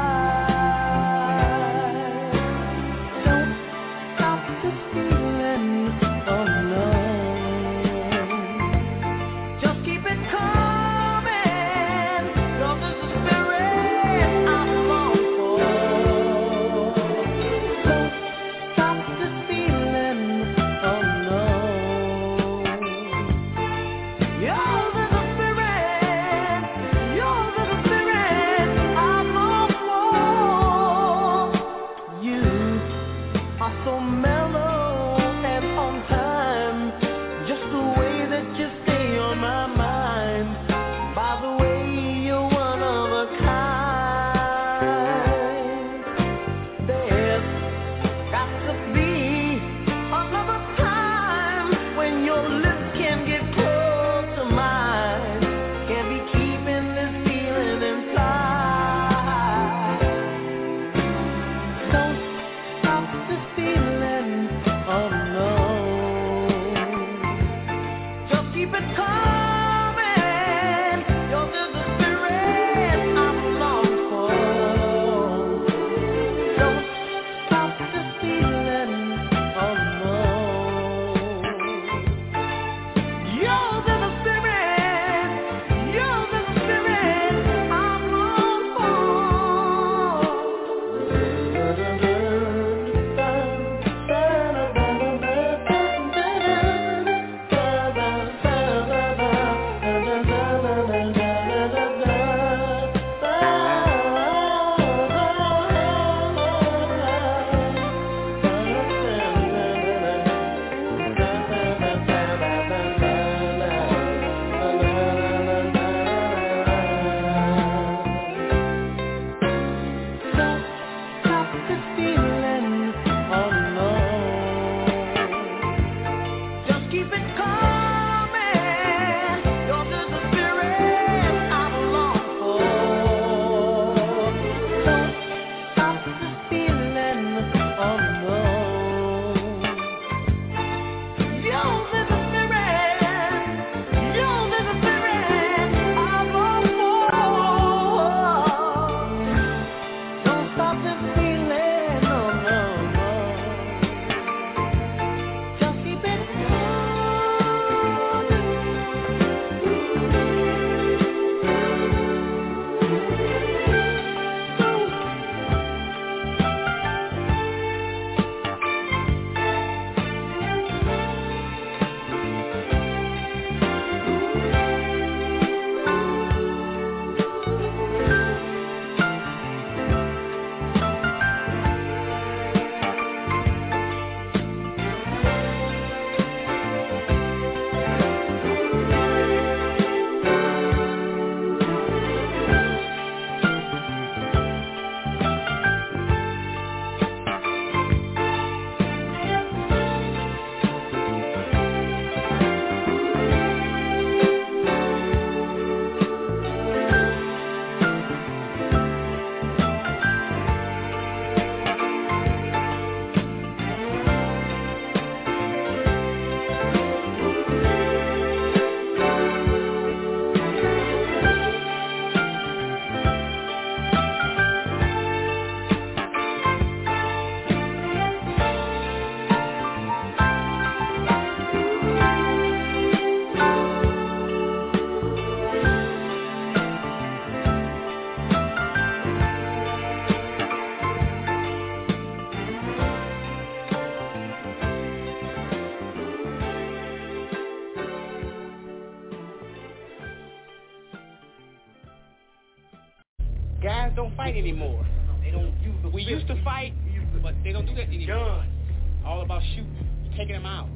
Guys don't fight anymore. They don't use the We used to fight, but they don't do that anymore. All about shooting, taking them out.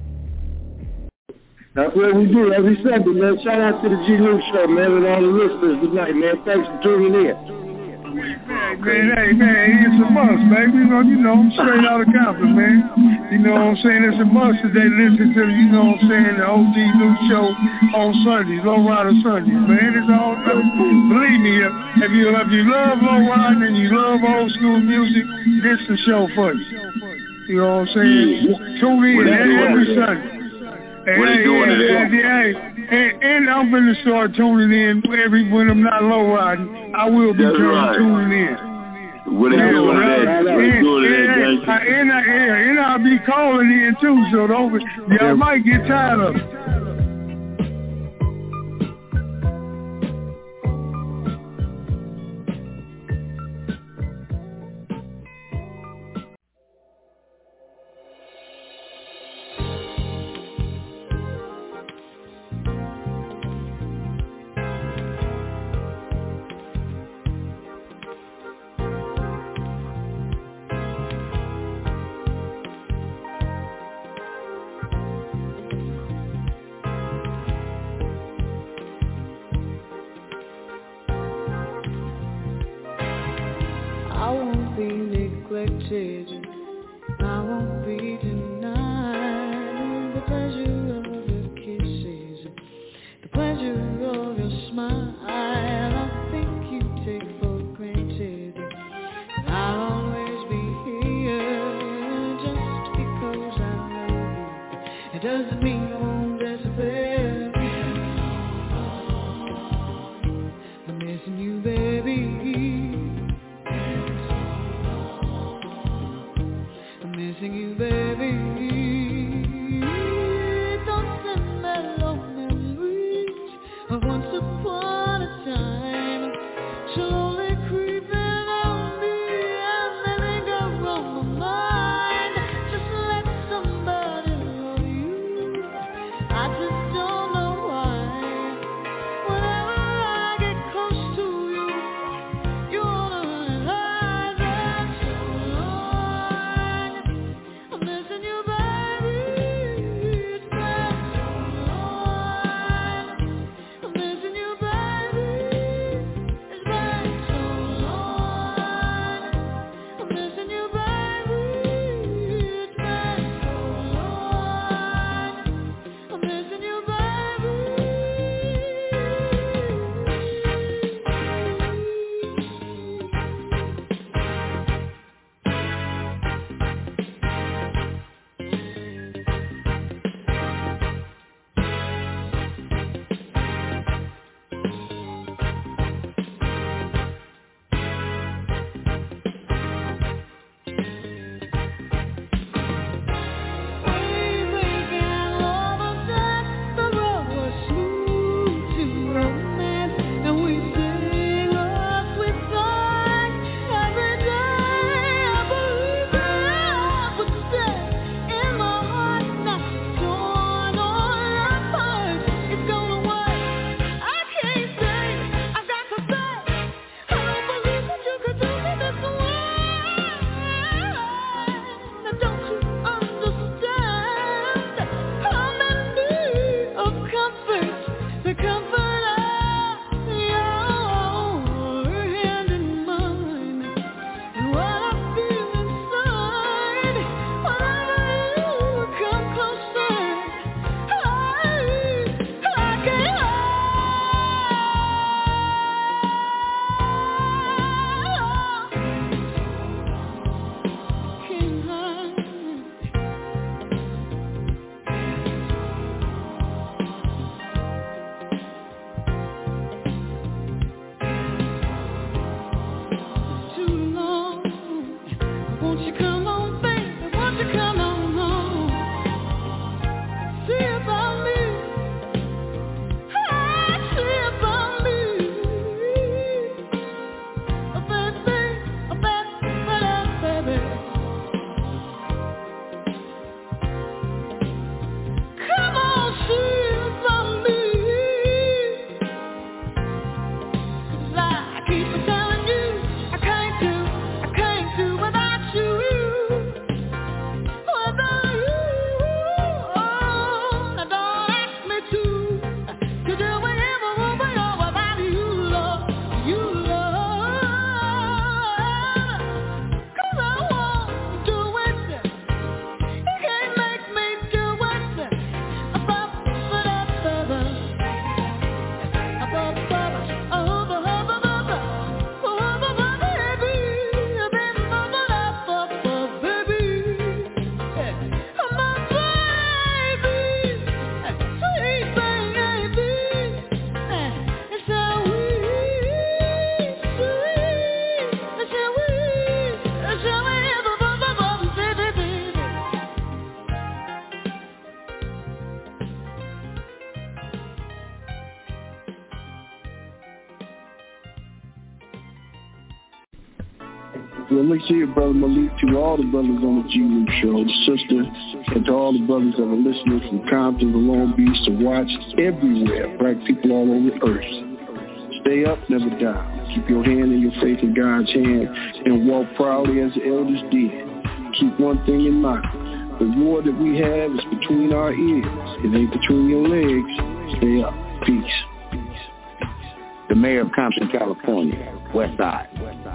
That's what we do every Sunday, man. Shout out to the G News Show, man, and all the listeners tonight, man. Thanks for tuning in. Man, hey, man, it's a must, baby. You know, you know, I'm straight out of Compton, man. You know what I'm saying? It's a must that they listen to, you know what I'm saying, the O G News Show on Sundays, Low Rider Sundays, man. It's all good. Believe me, if you, if you love Low Rider and you love old school music, this is the show for you. You know what I'm saying? Tune in every Sunday. What are you doing today? Hey, and, and I'm going to start tuning in every when I'm not low riding. I will be turning, right. tuning in. What are you doing today? What are you doing today, and, and, and, and I'll be calling in too, so don't be, y'all might get tired of it. I won't be neglected, I won't be denied the pleasure of your kisses, the pleasure of your smile. I think you take for granted, and I'll always be here just because I love you. It doesn't mean I won't disappear. I'm missing you, baby. Missing you, baby. Well, look here, Brother Malik, to all the brothers on the G Loop Show, the sister, and to all the brothers that are listening from Compton to Long Beach to watch everywhere, black people all over the earth. Stay up, never down. Keep your hand in your faith in God's hand and walk proudly as the elders did. Keep one thing in mind. The war that we have is between our ears. It ain't between your legs. Stay up. Peace. The mayor of Compton, California, West Side.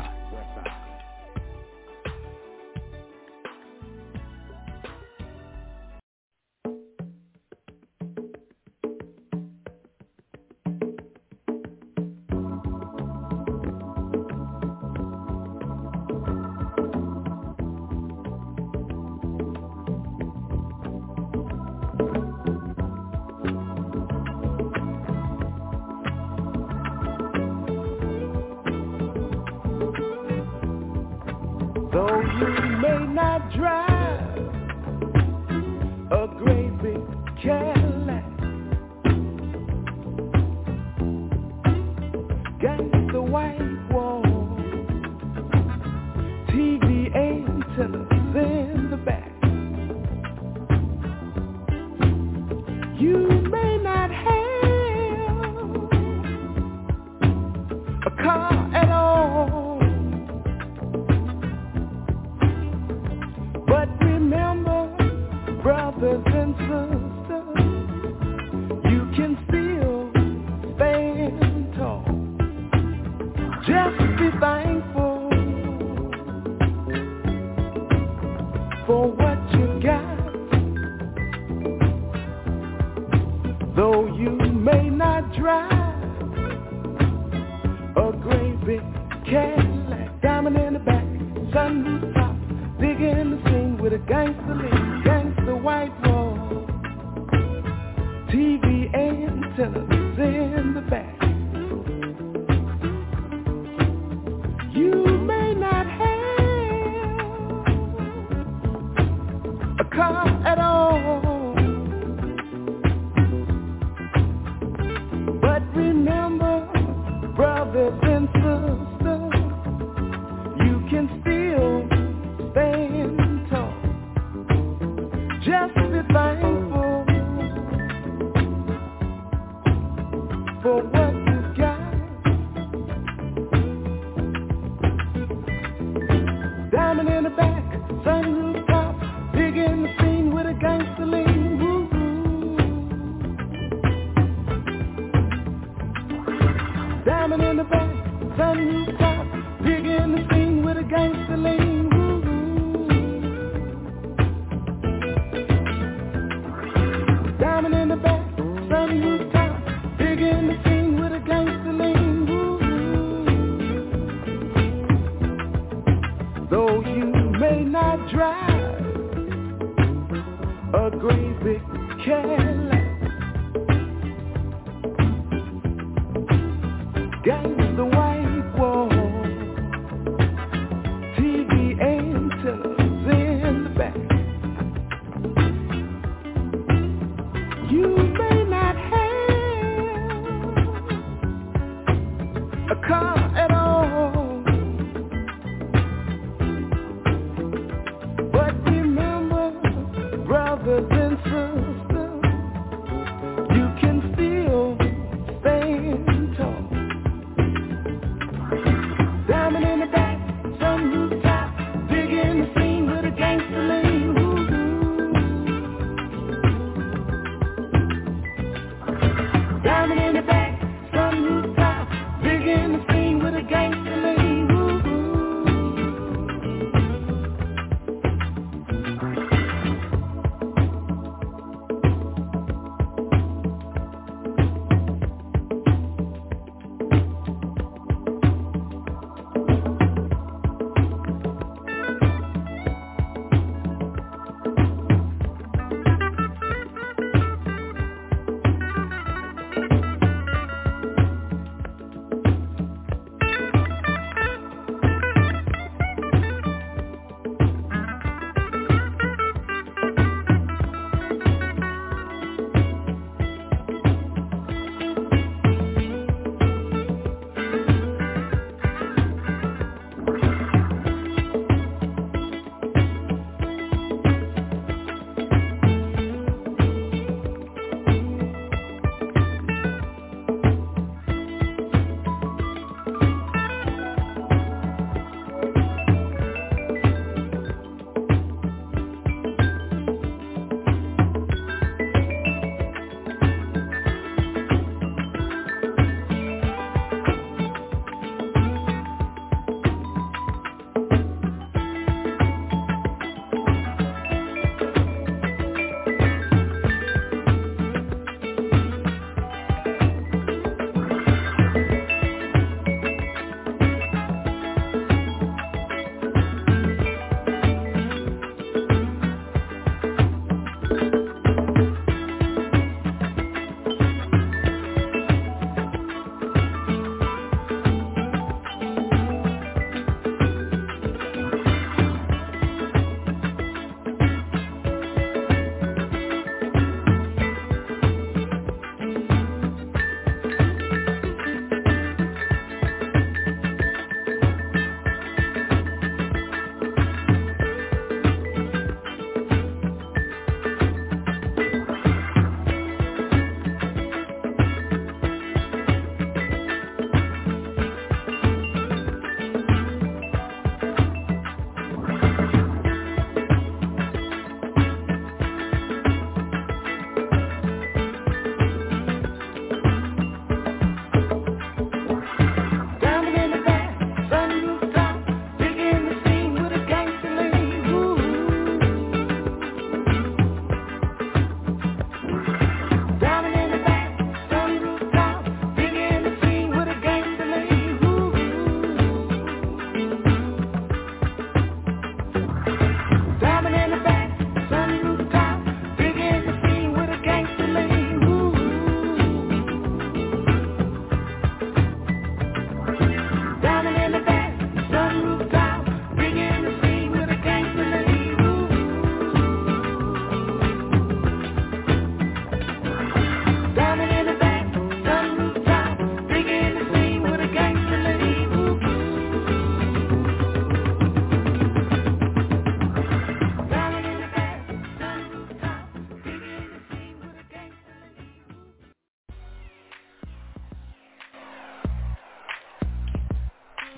Though you may not drive a great big Cadillac, got the white wall, T V antennas in the back. You may not have a car at all, but remember, brothers and sisters, you can still stand tall. Just be thankful for what you got. Though you may not drive a great big Cadillac, diamond in the back, sunroof top, big in the scene with a gangster lean, gangster white wall, T V antennas in the back. You may not have a car at all, but remember, brothers and sisters, you can still stand tall. Just be thankful for what you got. Diamond in the back, sunroof top, big in the scene with a gangster lean. Woo-hoo. Diamond in the back, sunroof top, big in the scene with a gangster lean. Woo-hoo. Diamond in the back, sunroof top, big in the scene with a gangster lean. Woo-hoo. Though you may not drive a great big Cadillac, gangsta white wall, T V antennas in the back. You may not have a car at all, but remember, brothers and sisters, you can still stand tall.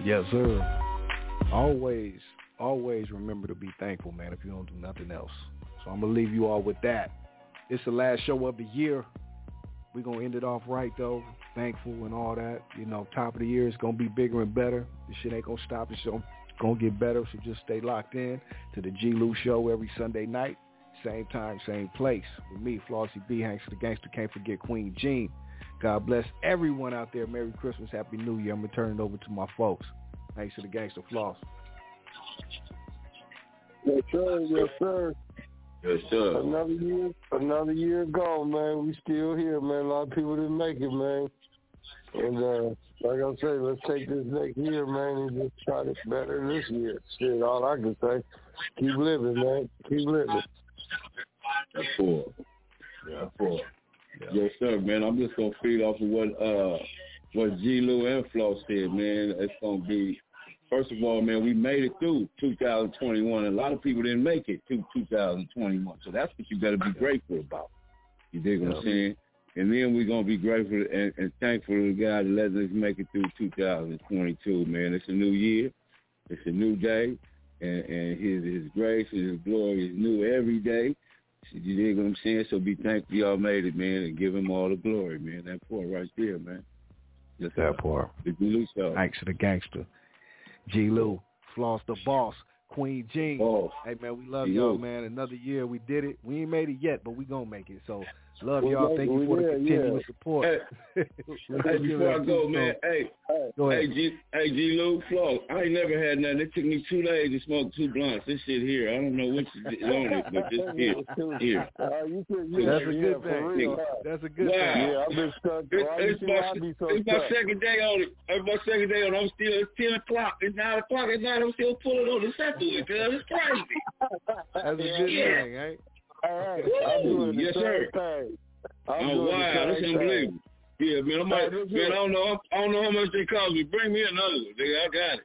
Yes, sir. Always, always remember to be thankful, man, if you don't do nothing else. So I'm going to leave you all with that. It's the last show of the year. We're going to end it off right, though. Thankful and all that. You know, top of the year is going to be bigger and better. This shit ain't going to stop. It's going to get better, so just stay locked in to the G. Lou Show every Sunday night. Same time, same place. With me, Flossie B. Hanks the Gangster. Can't forget Queen Jean. God bless everyone out there. Merry Christmas, Happy New Year. I'm going to turn it over to my folks. Thanks to the Gangster Floss. Yes, sir. Yes, sir. Yes, sir. Another year, another year gone, man. We still here, man. A lot of people didn't make it, man. And uh, like I say, let's take this next year, man, and just try to better this year. Shit, all I can say, keep living, man. Keep living. That's cool. Yeah, cool. Yeah. Yes, sir, man. I'm just gonna feed off of what uh what G. Lou and Flo said, man. It's gonna be, first of all, man, we made it through two thousand twenty-one. A lot of people didn't make it through two thousand twenty-one, so that's what you got to be grateful about. You dig what I'm saying? And then we're gonna be grateful and, and thankful to the God that let us make it through two thousand twenty-two, man. It's a new year, it's a new day, and, and His His grace and His glory is new every day. You dig what I'm saying? So be thankful y'all made it, man, and give Him all the glory, man. That part right there, man. Yes, that part. The G. Lou Show. Thanks to the Gangster. G. Lou, Floss the Boss, Queen Jean. Oh. Hey, man, we love G. y'all, Lou. man. Another year, we did it. We ain't made it yet, but we gonna make it. So love We y'all. made Thank it. you We for the did, continuous yeah. support. Hey, hey, before I go, man, hey, Go ahead. hey, G, hey, G. Lou, Flo, I ain't never had nothing. It took me two days to smoke two blunts. This shit here, I don't know which is on it, but this here, here. Uh, you said, yeah, That's a yeah, good for thing. real. That's a good Wow. thing. Yeah, I've been stuck. It's, Why you it's, think my, I be so it's my stuck? second day on it. It's my second day on it. I'm still, it's ten o'clock. It's nine o'clock at night. I'm still pulling on the second cuz it's crazy. That's a good Yeah. thing, right? All right, I'm doing the Yes, same sir. thing. I'm Oh, doing wow. the That's same unbelievable. thing. Yeah, man, I might, Hey, look man, I here. don't know, I don't know how much they cost me. Bring me another one, nigga. I got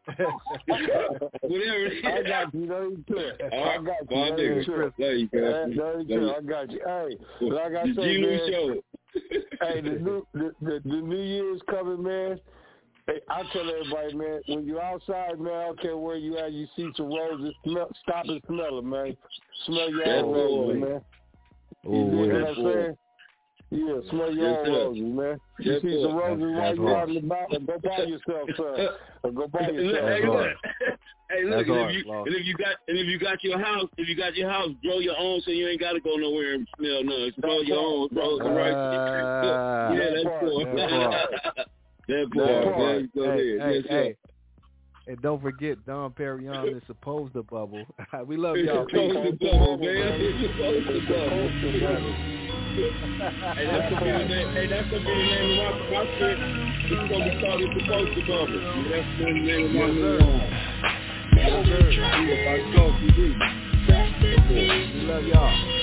it. Whatever it is. I got you. There you go. All I right, got you. my There you nigga. go. There you go. There you There go. I got you. Hey, like I The say, G. Lou man. Show. Hey, the new the, the, the New Year's coming, man. Hey, I tell everybody, man, when you're outside, man, I don't care where you at, you see some roses, smell, stop and smell them, man. Smell your That's own boy. roses, man. Oh, You dig what yeah. I'm saying? Yeah, smell your Yes, own sir. roses, man. You Yes, see sir. some roses That's- while that's you're out hard. and about, and go buy yourself some. Or go buy Hey, yourself look, some. hey, look, That's and hard, if you Flo. and if you got and if you got your house, if you got your house, grow your own, so you ain't got to go nowhere and smell none. Grow your own, grow the right. Uh, Yeah, that's part, cool. that part. That That part. part. There you go. Hey, there. hey, Yes, sir. hey. And don't forget, Dom Perignon is supposed to bubble. We love y'all. It's supposed to bubble, man. It's supposed to bubble. Hey, that's gonna be the name. Hey, that's gonna be the name of my, my shit. It's gonna be called "It's Supposed to Bubble." That's the name of my Yes, new sir. line. Yes, sir. If I talk, you do. We love y'all.